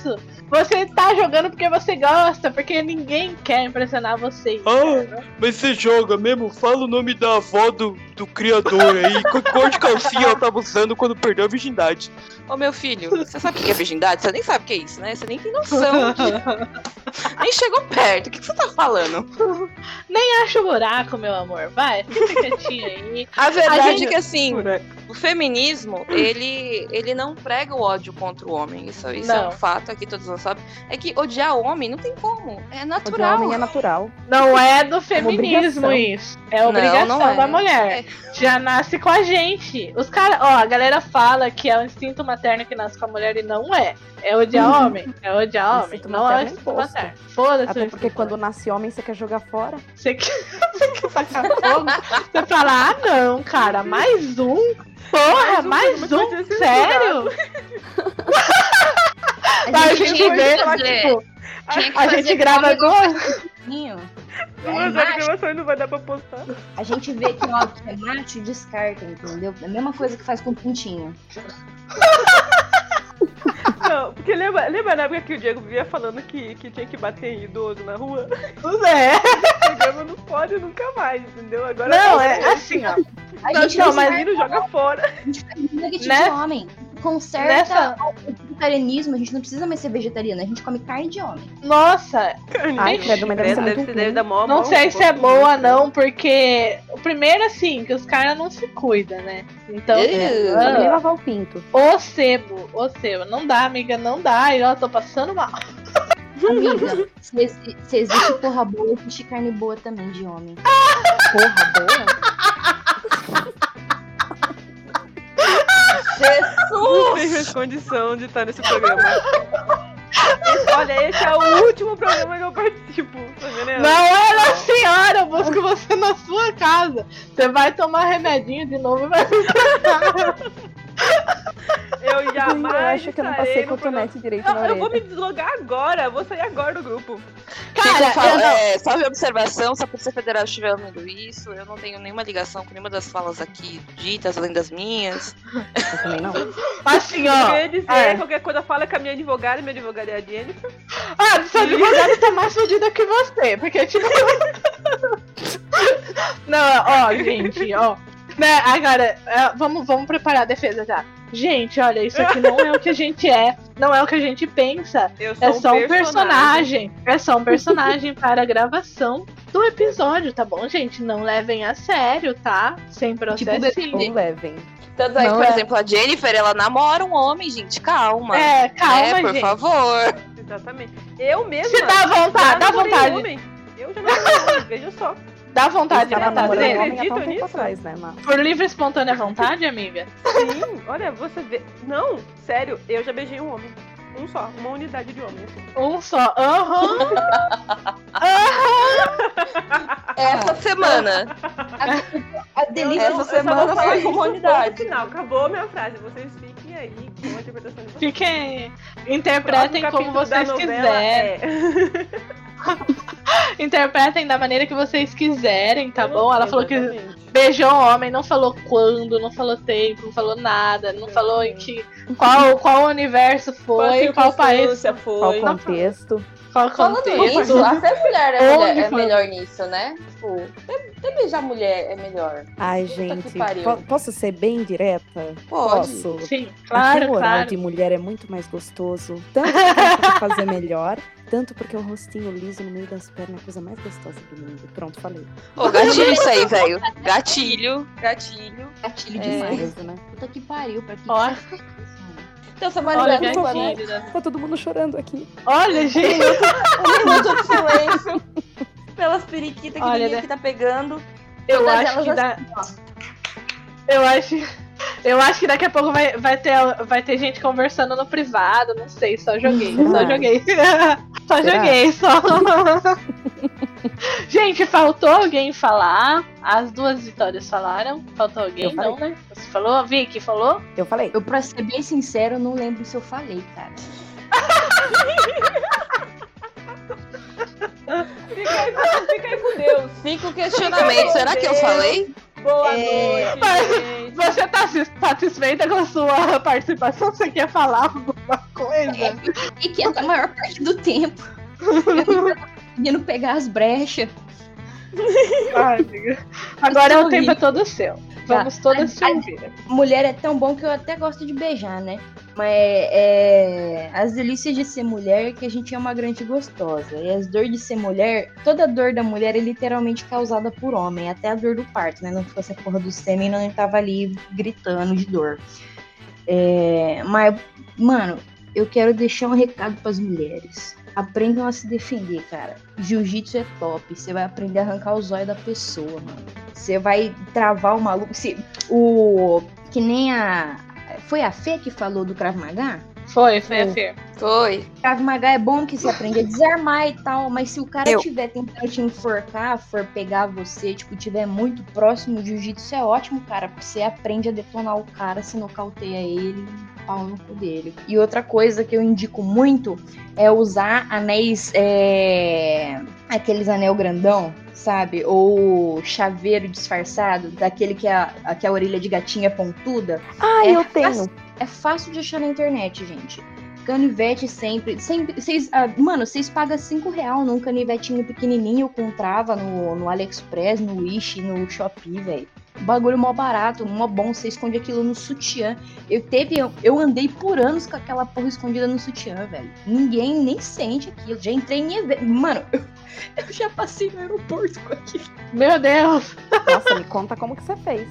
Você tá jogando porque você gosta, porque ninguém quer impressionar você. Ah, mas você joga mesmo? Fala o nome da avó do, do criador aí. Que cor de calcinha ela tava usando quando perdeu a virgindade? Ô meu filho, você sabe o que é virgindade? Você nem sabe o que é isso, né? Você nem tem noção. De... nem chegou perto. O que, que você tá falando? Nem acha o buraco, meu amor. Vai, fica quietinho aí. A verdade A gente- é que assim, o feminismo, ele, ele não prega o ódio contra o homem. Isso, isso é Não. um fato aqui, todos nós sabem. É que odiar o homem não tem como. É O de natural. homem é natural. Não é do feminismo obrigação. isso. É Não, obrigação não é. da mulher. É. Já nasce com a gente. Os caras, ó, a galera fala que é o instinto materno que nasce com a mulher e não é. É odiar homem. É odiar homem. Instinto Não é o materno é instinto imposto. materno. Foda-se. o Até porque instinto quando nasce homem, você quer jogar fora. Você quer, você quer sacar fogo? Você fala, ah não, cara, mais um? Porra, mais Mais um, um? mas vai ser Sério? A Mas a gente gente vê, fazer- tipo, Tinha que a fazer gente igual grava o negócio- duas. Duas horas de gravação e não vai dar pra postar. A gente vê que ó, que é macho e descarta, entendeu? É a mesma coisa que faz com o pintinho. Não, porque lembra, lembra na época que o Diego vivia falando que, que tinha que bater em idoso na rua? É. O programa não pode nunca mais, entendeu? Agora Não, é assim, ó. A Não, gente não, não, mas- o menino joga fora. a gente faz nugget Né? de homem. Conserta Nessa- o vegetarianismo, a gente não precisa mais ser vegetariano, a gente come carne de homem. Nossa, Ai, credo, mas deve ser Deve muito ser- deve ruim. dar mó não mão, sei se é pô. boa não, porque o primeiro assim, que os caras não se cuidam, né? Então, Ih, Sabe nem ah, lavar o pinto. o sebo, o sebo, não dá, amiga, não dá, e ó, tô passando mal. Amiga, se, exi- se existe porra boa, existe carne boa também de homem. Porra boa. Não tem mais condição de estar nesse programa. Esse- olha, esse é o último programa que eu participo. Tá vendo? Não era senhora, eu busco você na sua casa. Você vai tomar remedinho de novo e vai Eu jamais. Eu acho que eu não passei estarei no cotonete direito programa. na Não, eu vou me orelha. deslogar agora. Eu vou sair agora do grupo. Fico Cara, fal- eu não- é, salve a observação, se a Polícia Federal estiver ouvindo isso, eu não tenho nenhuma ligação com nenhuma das falas aqui ditas, além das minhas. Eu também não. assim, Eu ó. queria dizer, é. qualquer coisa fala com a minha advogada, minha advogada é a Jennifer. Ah, sua advogada tá mais fodida que você, porque tipo. Não, ó, gente, ó. Né, agora, é, vamos, vamos preparar a defesa já. Gente, olha, isso aqui não é o que a gente é, não é o que a gente pensa. Eu sou É só um personagem. É só um personagem para a gravação do episódio, tá bom, gente? Não levem a sério, tá? Sem processinho. Ou levem. Tanto é que, Não por é. exemplo, a Jennifer, ela namora um homem, gente, calma. É, calma, né, por gente. favor. Exatamente. Eu mesma. Se dá vontade, já dá namorei vontade. homem. Eu já namorei homem, veja só. Dá vontade de Eu tava matar namorando dele? um homem até um Acreditam tempo nisso? atrás, né, Má? Por livre e espontânea vontade, amiga? Sim, olha, você vê. Não, sério, eu já beijei um homem. Um só, uma unidade de homem. Assim. Um só. Aham. Essa semana. A delícia Essa Eu só semana vou falar foi isso no comunidade. final, acabou a minha frase. Vocês fiquem aí com a interpretação de vocês. Fiquem. Interpretem Próximo como capítulo da vocês novela quiserem. é- Interpretem da maneira que vocês quiserem, tá Eu não bom? Ela sei falou que exatamente. beijou o homem, não falou quando, não falou tempo, não falou nada, não falou em que. Qual, qual universo foi, qual país, circunstância Qual foi. contexto? qual Falando contexto. nisso, até mulher é, Onde mulher, é foi? melhor nisso, né? Tipo, até, até beijar mulher é melhor. Ai, Puta que gente, pariu. po- posso ser bem direta? Pode. Posso. Sim, Aqui claro, o oral claro. de mulher é muito mais gostoso. Tanto porque tem que fazer melhor, tanto porque o rostinho liso no meio das pernas é a coisa mais gostosa do mundo. Pronto, falei. Ô, gatilho isso aí, velho. Gatilho, gatilho. gatilho É. demais. Mesmo, né? Puta que pariu, pra que Ó. que você faz isso, mano? Então, você Olha, vai por gatilho, né? Tá todo mundo chorando aqui. Olha, gente. um minuto de silêncio pelas periquitas que Olha, ninguém né? aqui tá pegando. Eu Todas acho que elas dá. assim, Eu acho. Eu acho que daqui a pouco vai, vai, ter, vai ter gente conversando no privado, não sei, só joguei, só Será? joguei. Só Será? joguei, só. Gente, faltou alguém falar? As duas Vitórias falaram? Faltou alguém? Eu falei. Não, né? Você falou? Vicky falou? Eu falei. Eu, pra ser bem sincero, eu não lembro se eu falei, cara. Fica aí, com- fica aí com Deus. Cinco questionamentos. Será que eu falei? Boa É, noite, gente. Você tá sis- satisfeita com a sua participação? Você quer falar alguma coisa. E que a maior parte do tempo. Eu tava conseguindo pegar as brechas. Ai, amiga. Agora Isso o tempo horrível. é todo seu. Vamos Tá. todas se Ai, ouvir. Mulher é tão bom que eu até gosto de beijar, né? Mas é, as delícias de ser mulher é que a gente é uma grande gostosa. E as dores de ser mulher, toda dor da mulher é literalmente causada por homem. Até a dor do parto, né? Não fosse a porra do sêmen, não tava ali gritando de dor. É, mas, mano, eu quero deixar um recado pras mulheres. Aprendam a se defender, cara. Jiu-jitsu é top. Você vai aprender a arrancar os olhos da pessoa, mano. Você vai travar o maluco. Se, o. Que nem a. Foi a Fê que falou do Krav Maga? Foi, foi a Fê. Foi. Krav Maga é bom que você aprende a desarmar e tal, mas se o cara Eu. tiver tentando te enforcar, for pegar você, tipo, tiver muito próximo, o jiu-jitsu é ótimo, cara, porque você aprende a detonar o cara, se nocauteia ele, pau no cu dele. E outra coisa que eu indico muito é usar anéis, é... aqueles anel grandão, sabe? Ou chaveiro disfarçado, daquele que a, que a orelha de gatinha é pontuda. Ah, É eu fácil- tenho. É fácil de achar na internet, gente. Canivete sempre. sempre vocês, ah, mano, vocês pagam cinco reais num canivetinho pequenininho com trava no, no AliExpress, no Wish, no Shopee, velho. Bagulho mó barato, mó bom. Você esconde aquilo no sutiã. Eu teve. Eu, eu andei por anos com aquela porra escondida no sutiã, velho. Ninguém nem sente aquilo. Já entrei em evento. Mano, eu, eu já passei no aeroporto com aquilo. Meu Deus. Nossa, me conta como que você fez.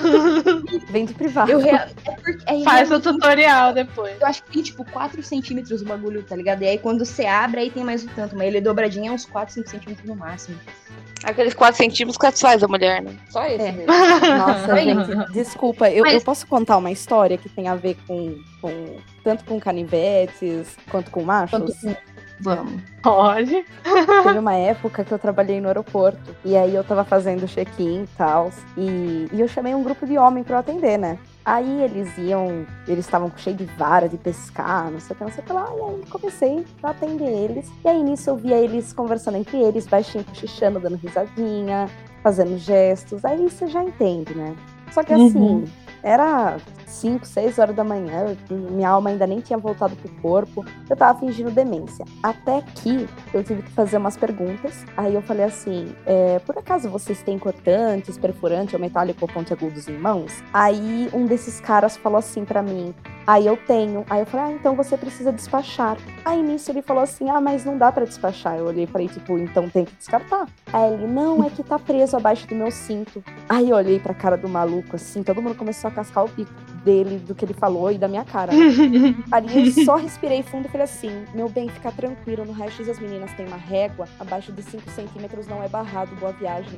Vem de privado. Eu rea- é porque, é Faz o realmente- tutorial depois. Eu acho que tem tipo quatro centímetros o bagulho, tá ligado? E aí quando você abre, aí tem mais um tanto. Mas ele é dobradinho, é uns quatro, cinco centímetros no máximo. Aqueles quatro centímetros que satisfaz a mulher, né? Só esse É. mesmo. Nossa, Aí. gente, desculpa. Eu, Mas- eu posso contar uma história que tem a ver com, com tanto com canivetes quanto com machos? Quanto- Vamos. Pode. Teve uma época que eu trabalhei no aeroporto. E aí eu tava fazendo check-in e tal. E, e eu chamei um grupo de homem pra eu atender, né? Aí eles iam, eles estavam cheio de vara de pescar, não sei o que, não sei o que lá. E aí comecei a atender eles. E aí nisso eu via eles conversando entre eles, baixinho, cochichando, dando risadinha, fazendo gestos. Aí você já entende, né? Só que assim, Uhum. era cinco, seis horas da manhã, eu- minha alma ainda nem tinha voltado pro corpo, eu tava fingindo demência. Até que eu tive que fazer umas perguntas, aí eu falei assim, é, por acaso vocês têm cortantes, perfurante ou metálico ou pontiagudos em mãos? Aí um desses caras falou assim pra mim, aí eu tenho. Aí eu falei, ah, então você precisa despachar. Aí nisso ele falou assim, ah, mas não dá pra despachar. Eu olhei e falei, tipo, então tem que descartar. Aí ele, não, é que tá preso abaixo do meu cinto. Aí eu olhei pra cara do maluco, assim, todo mundo começou a cascar o bico dele, do que ele falou e da minha cara, né? Ali eu só respirei fundo e falei assim, meu bem, fica tranquilo, no raio-x as meninas têm uma régua, abaixo de cinco centímetros não é barrado, boa viagem.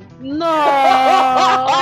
Nossa!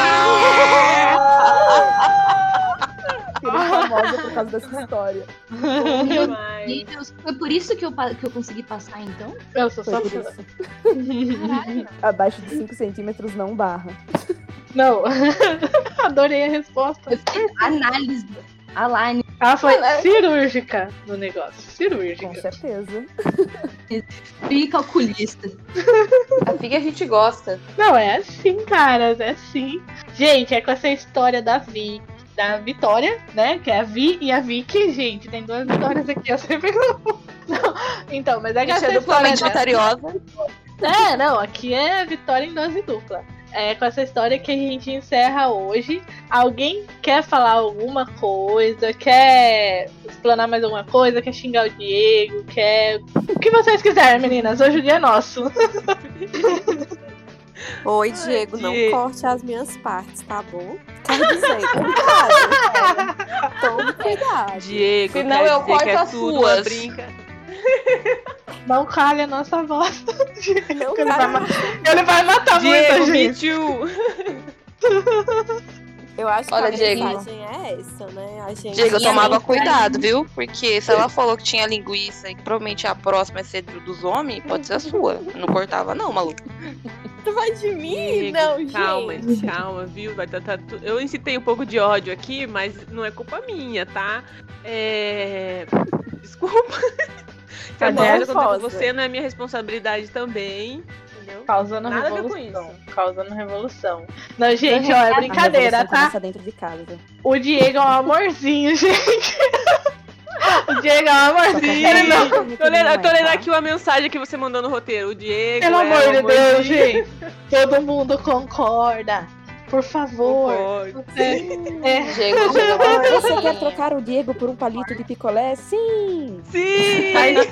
Fiquei famosa por causa dessa história. Meu Demais. Deus, foi por isso que eu, pa- que eu consegui passar, então? Eu sou Foi só por fã. isso. Caralho. Abaixo de cinco centímetros não barra. Não. Adorei a resposta. Eu fiquei análise. Aline. Ela foi cirúrgica no negócio. Com Cirúrgica. certeza. E calculista. Assim que a gente gosta. Não, é assim, caras. É assim. Gente, é com essa história da Vi. Da Vitória, né? Que é a Vi e a Vicky. Gente, tem duas vitórias aqui. Eu sempre não. Não. Então, mas é que Gente, essa é duplamente história vitoriosa. É, não, aqui é vitória em dose dupla. É com essa história que a gente encerra hoje. Alguém quer falar alguma coisa? Quer explanar mais alguma coisa? Quer xingar o Diego? Quer. O que vocês quiserem, meninas. Hoje o dia é nosso. Oi, Diego, não Diego. corte as minhas partes, tá bom? Quero dizer, cuidado, cara. Tome cuidado. Diego, Senão quer eu dizer corto que é as tudo suas. uma brinca. Não calha a nossa voz. Não, Ele vai, cara, ma- ele vai matar Diego, muita me gente. too. eu acho que Olha, a Diego. mensagem é essa, né? A gente... Diego, eu E a tomava mensagem- cuidado, viu? Porque se ela falou que tinha linguiça e que provavelmente a próxima ia ser do- dos homens, pode ser a sua. Não cortava, não, maluco. Tu vai de mim? Diego, Não, calma, gente. calma, viu? Vai tá, tá, tu- eu incitei um pouco de ódio aqui, mas não é culpa minha, tá? É... Desculpa. Se Cadê a a coisa acontece com resposta? você, não é minha responsabilidade também. Entendeu? Causando Nada a ver com revolução. isso. Causando revolução. Não, gente, ó, é brincadeira, A revolução tá? começa dentro de casa. O Diego é um amorzinho, gente. O Diego é um amorzinho. Ele não- Sim. Tô lendo, eu tô lendo Tá? aqui uma mensagem que você mandou no roteiro. O Diego. Pelo é amor um de Deus, amorzinho. gente. Todo mundo concorda. Por favor. Concordo. É, é. Diego, Você quer trocar o Diego por um palito de picolé? Sim! Sim! Mas,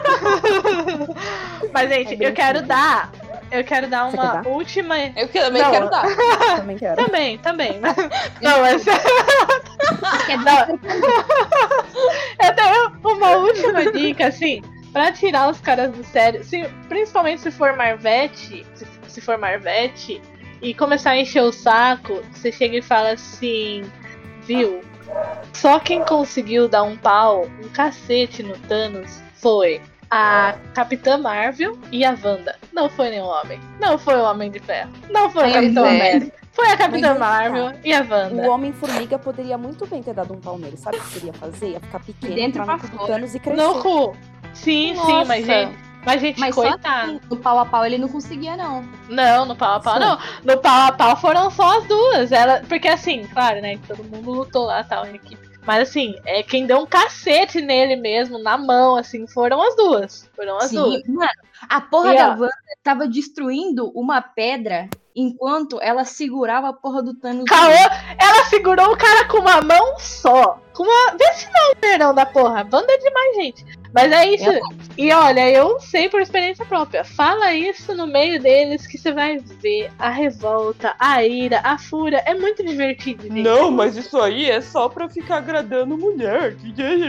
Mas, gente, É bem eu quero simples. dar. Eu quero dar Você uma quer dar? última. eu que- também Não. quero dar. Também quero. Também, também. Não, mas Quer Não. eu tenho uma última dica, assim, pra tirar os caras do sério. Se, principalmente se for Marvete, se, se for Marvete, e começar a encher o saco, você chega e fala assim, viu? Só quem conseguiu dar um pau, um cacete no Thanos foi a Capitã Marvel e a Wanda. Não foi nenhum homem. Não foi o Homem de Ferro. Não foi o Pois Capitão é. América. Foi a Capitã Mas, Marvel e a O Wanda. Homem-Formiga poderia muito bem ter dado um pau nele. Sabe o que queria fazer? Ia ficar pequeno, dentro entrar no pra cu do fora. Thanos e crescer. No cu. Sim, sim, Nossa. mas gente. Mas, gente, Mas só coitado. assim, no pau a pau ele não conseguia, não. Não, no pau a pau Sim. não. No pau a pau foram só as duas. Ela, porque assim, claro, né? Que todo mundo lutou lá tal em equipe. Mas assim, é quem deu um cacete nele mesmo, na mão, assim, foram as duas. Foram as duas. Sim, mano, a porra E, da ó. Wanda tava destruindo uma pedra enquanto ela segurava a porra do Thanos. Caô, ela segurou o cara com uma mão só. Com uma. Vê se não, perdão da porra. Banda é demais, gente. Mas é isso. E olha, eu sei por experiência própria. Fala isso no meio deles que você vai ver a revolta, a ira, a fúria. É muito divertido, gente. Não, mas isso aí é só pra ficar agradando mulher.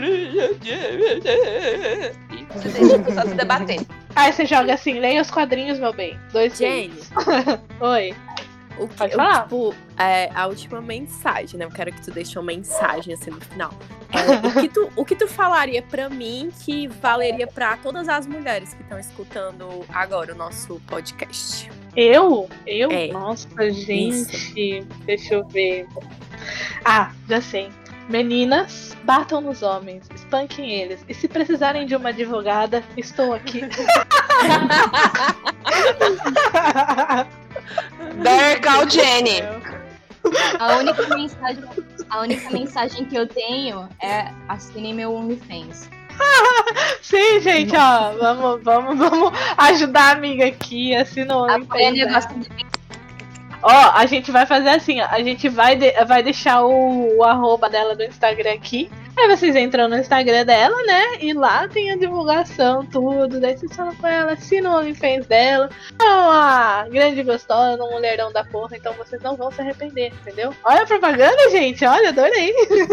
Você deixa as pessoas se debater. Aí você joga assim, leia os quadrinhos, meu bem. Dois Jenny, seis. Oi. o que, Pode eu, falar. tipo, é, a última mensagem, né? Eu quero que tu deixe uma mensagem assim no final. É, o, que tu, o que tu falaria pra mim que valeria pra todas as mulheres que estão escutando agora o nosso podcast? Eu? Eu? É. Nossa, gente. Deixa eu ver. Ah, já sei. Meninas, batam nos homens, espanquem eles. E se precisarem de uma advogada, estou aqui. Better call Jenny. A única mensagem, a única mensagem que eu tenho é assinem meu OnlyFans. Sim, gente, ó. Vamos, vamos, vamos ajudar a amiga aqui, assina o Apoia OnlyFans dela. negócio de Ó, a gente vai fazer assim, ó. A gente vai, de- vai deixar o, o arroba dela do Instagram aqui. Aí vocês entram no Instagram dela, né? E lá tem a divulgação, tudo. Daí vocês falam com ela, assinam o OnlyFans dela. É uma grande gostosa, um mulherão da porra. Então vocês não vão se arrepender, entendeu? Olha a propaganda, gente. Olha, adorei.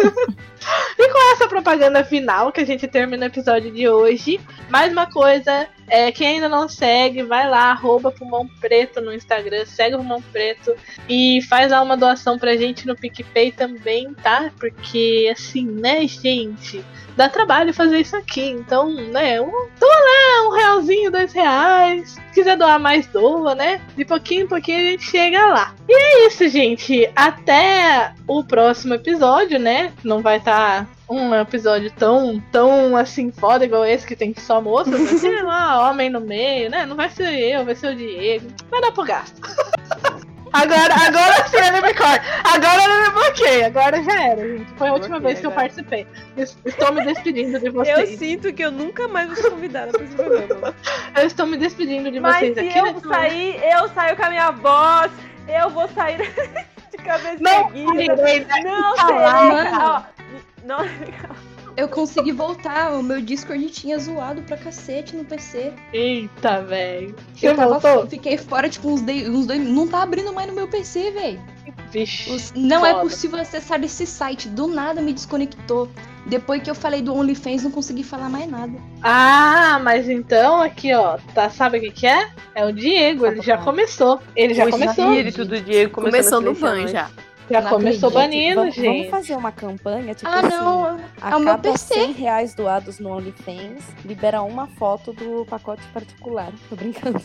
E com essa propaganda final que a gente termina o episódio de hoje, mais uma coisa, é, quem ainda não segue, vai lá, arroba Pulmão Preto no Instagram, segue o Pulmão Preto e faz lá uma doação pra gente no PicPay também, tá? Porque assim, né, gente, dá trabalho fazer isso aqui, então, né, um, doa lá, um realzinho, dois reais, se quiser doar mais, doa, né? De pouquinho em pouquinho a gente chega lá. E é isso, gente, até o próximo episódio, né? Não vai estar um episódio tão, tão assim, foda igual esse que tem só moças, vai ser lá, homem no meio, né? Não vai ser eu, vai ser o Diego. Vai dar pro gasto. Agora, agora sim ele me corta. Agora ele me bloqueia. Agora já era, gente. Foi a última Bloqueia vez que eu agora. participei. Es- Estou me despedindo de Eu vocês. sinto que eu nunca mais vou ser convidada pra esse programa. Eu estou me despedindo de Mas vocês se aqui. eu nesse sair, eu saio com a minha voz. Eu vou sair de cabeça Não, erguida. momento. Não, falar, será? mano. Ó, não, Eu consegui voltar, o meu Discord tinha zoado pra cacete no P C. Eita, velho. Você Eu tava, voltou? fiquei fora, tipo, uns, de- uns dois. Não tá abrindo mais no meu P C, velho. Vixe. Os- Não é foda. possível acessar esse site. Do nada me desconectou. Depois que eu falei do OnlyFans, não consegui falar mais nada. Ah, mas então aqui, ó, tá, sabe o que que é? É o Diego, ele já começou. Ele já o começou. espírito do Diego Começou no ban ban já. Já Não começou acredito. banindo, Vamos, vamos gente. fazer uma campanha, tipo Ah, assim, não. a é o meu cada P C. cem reais doados no OnlyFans, libera uma foto do pacote particular. Tô brincando.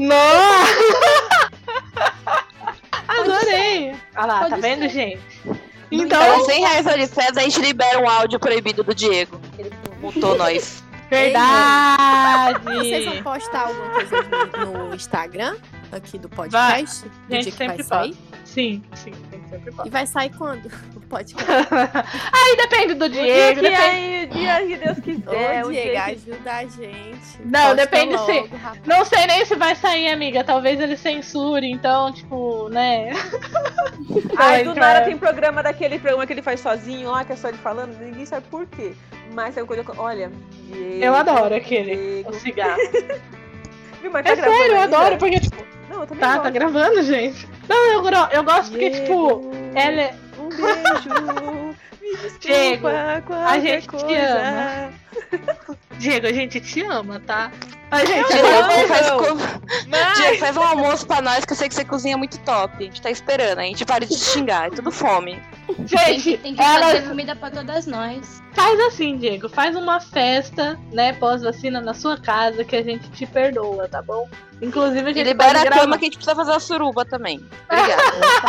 Nossa! Adorei! Olha lá, Pode tá vendo, ser. gente? Então, Então, cem reais no OnlyFans, a gente libera um áudio proibido do Diego. Ele mutou nós. verdade! Vocês vão postar alguma coisa no, no Instagram aqui do podcast? Do Gente, dia que vai sempre sair? posta. Sim, sim, tem sempre E posta. vai sair quando? Pode crer. Aí depende do O dia Diego. que Depende... aí, o dia que Deus quiser. Ô, o Diego, dia que... ajuda a gente. Não, Posta depende logo, se- rapaz. Não sei nem se vai sair, amiga. Talvez ele censure, então, tipo, né? Ai, do Então, nada é. tem programa daquele programa que ele faz sozinho lá, que é só ele falando, ninguém sabe por quê. Mas é uma coisa que. Olha, Diego, Eu adoro aquele, Diego. o cigarro. Viu, mas tá É gravando sério, eu ainda? adoro, porque, tipo, Não, eu também tá, gosto. tá gravando, gente. Não, eu, gro- eu gosto porque, tipo, Diego, ela é. Um beijo. Me desculpa, Diego, qualquer gente te coisa. ama. Diego, a gente te ama, tá? A gente Eu ama. amo. Diego, faz, co... Mas... Diego, faz um almoço pra nós, que eu sei que você cozinha muito top. A gente tá esperando, a gente para de te xingar, é tudo fome. Tem Gente, que, tem que ela fazer comida pra todas nós. faz assim, Diego. Faz uma festa, né, pós-vacina na sua casa que a gente te perdoa, tá bom? Inclusive, a E gente libera pode a gravar. cama que a gente precisa fazer a suruba também. Obrigada.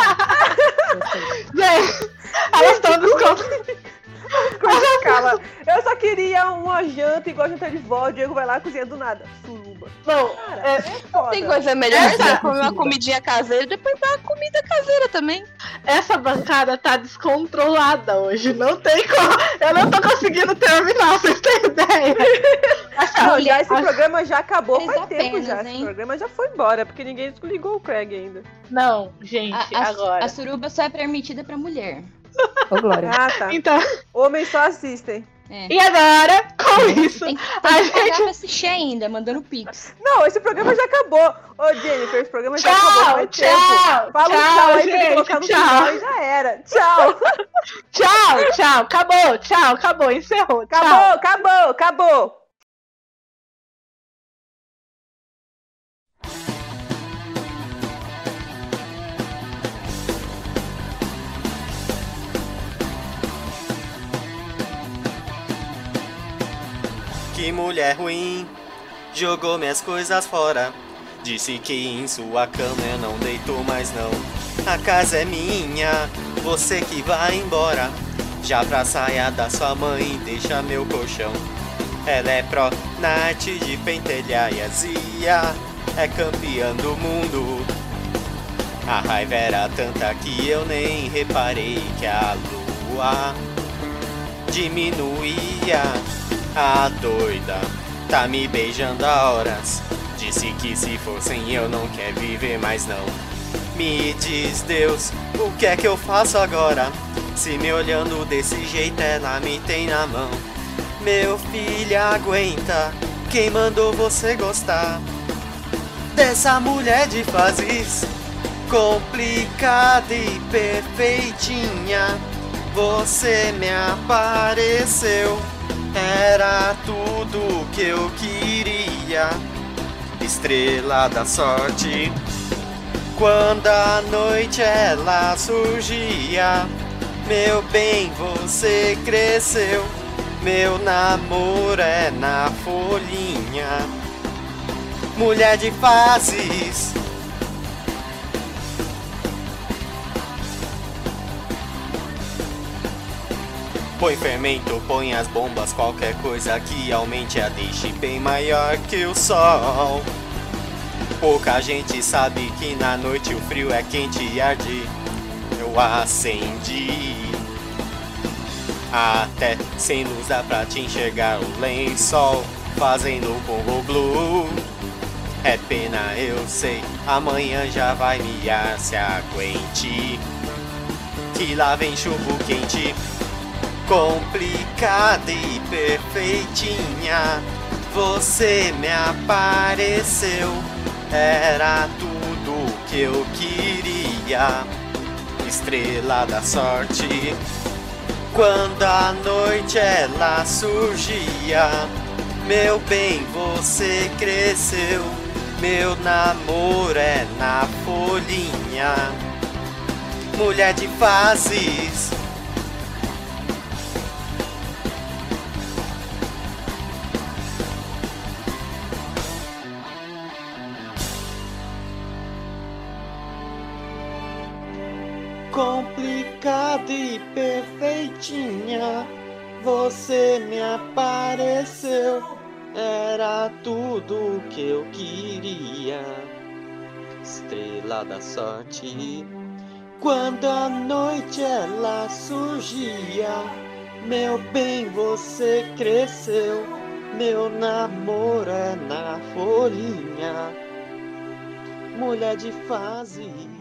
Gente, elas estão descontando. Cala. Eu só queria uma janta igual janta de vó. O Diego vai lá e cozinha do nada. Suruba. Não, Cara, é, é foda. Tem coisa melhor que Essa- você comer uma comidinha caseira e depois dar uma comida caseira também. essa bancada tá descontrolada hoje. Não tem como. Eu não tô conseguindo terminar, vocês têm ideia? Não, Olha, já esse a- programa já acabou Fez faz tempo apenas, já. Esse hein? programa já foi embora, porque ninguém ligou o Craig ainda. Não, gente, A, a- agora. a suruba só é permitida pra mulher. Ô, Glória. Ah, tá. Então, Homens só assistem. É. e agora, com isso, Tem, a tem que pagar gente- pra assistir ainda, mandando pix. Não, esse programa já acabou. Ô, Jennifer, esse programa já acabou tchau, faz tempo. tchau, Fala um tchau, tchau aí pra ele gente, colocar no tchau. final e já era. Tchau. Tchau, tchau, acabou, tchau, acabou, encerrou, tchau. Acabou, acabou, acabou. Que mulher ruim, jogou minhas coisas fora. Disse que em sua cama eu não deito mais não. A casa é minha, você que vai embora. Já pra saia da sua mãe, deixa meu colchão. Ela é pró na arte de pentelhar e azia, é campeã do mundo. A raiva era tanta que eu nem reparei que a lua diminuía. A doida tá me beijando há horas. Disse que se fossem eu não quer viver mais não. Me diz Deus, o que é que eu faço agora? Se me olhando desse jeito ela me tem na mão. Meu filho aguenta, quem mandou você gostar dessa mulher de fases complicada e perfeitinha? Você me apareceu, era tudo que eu queria, estrela da sorte. Quando a noite ela surgia, meu bem, você cresceu. Meu namoro é na folhinha, mulher de fases. Põe fermento, põe as bombas, qualquer coisa que aumente a deixe bem maior que o sol. Pouca gente sabe que na noite o frio é quente e arde. Eu acendi, até sem luz dá pra te enxergar o lençol fazendo bongo blue. É pena, eu sei, amanhã já vai miar, se aguente, que lá vem chuva quente. Complicada e perfeitinha, você me apareceu, era tudo que eu queria, estrela da sorte. Quando a noite ela surgia, meu bem, você cresceu. Meu namoro é na folhinha, mulher de fases. Complicada e perfeitinha, você me apareceu, era tudo que eu queria, estrela da sorte. Quando a noite ela surgia, meu bem, você cresceu. Meu namoro é na folhinha, mulher de fase.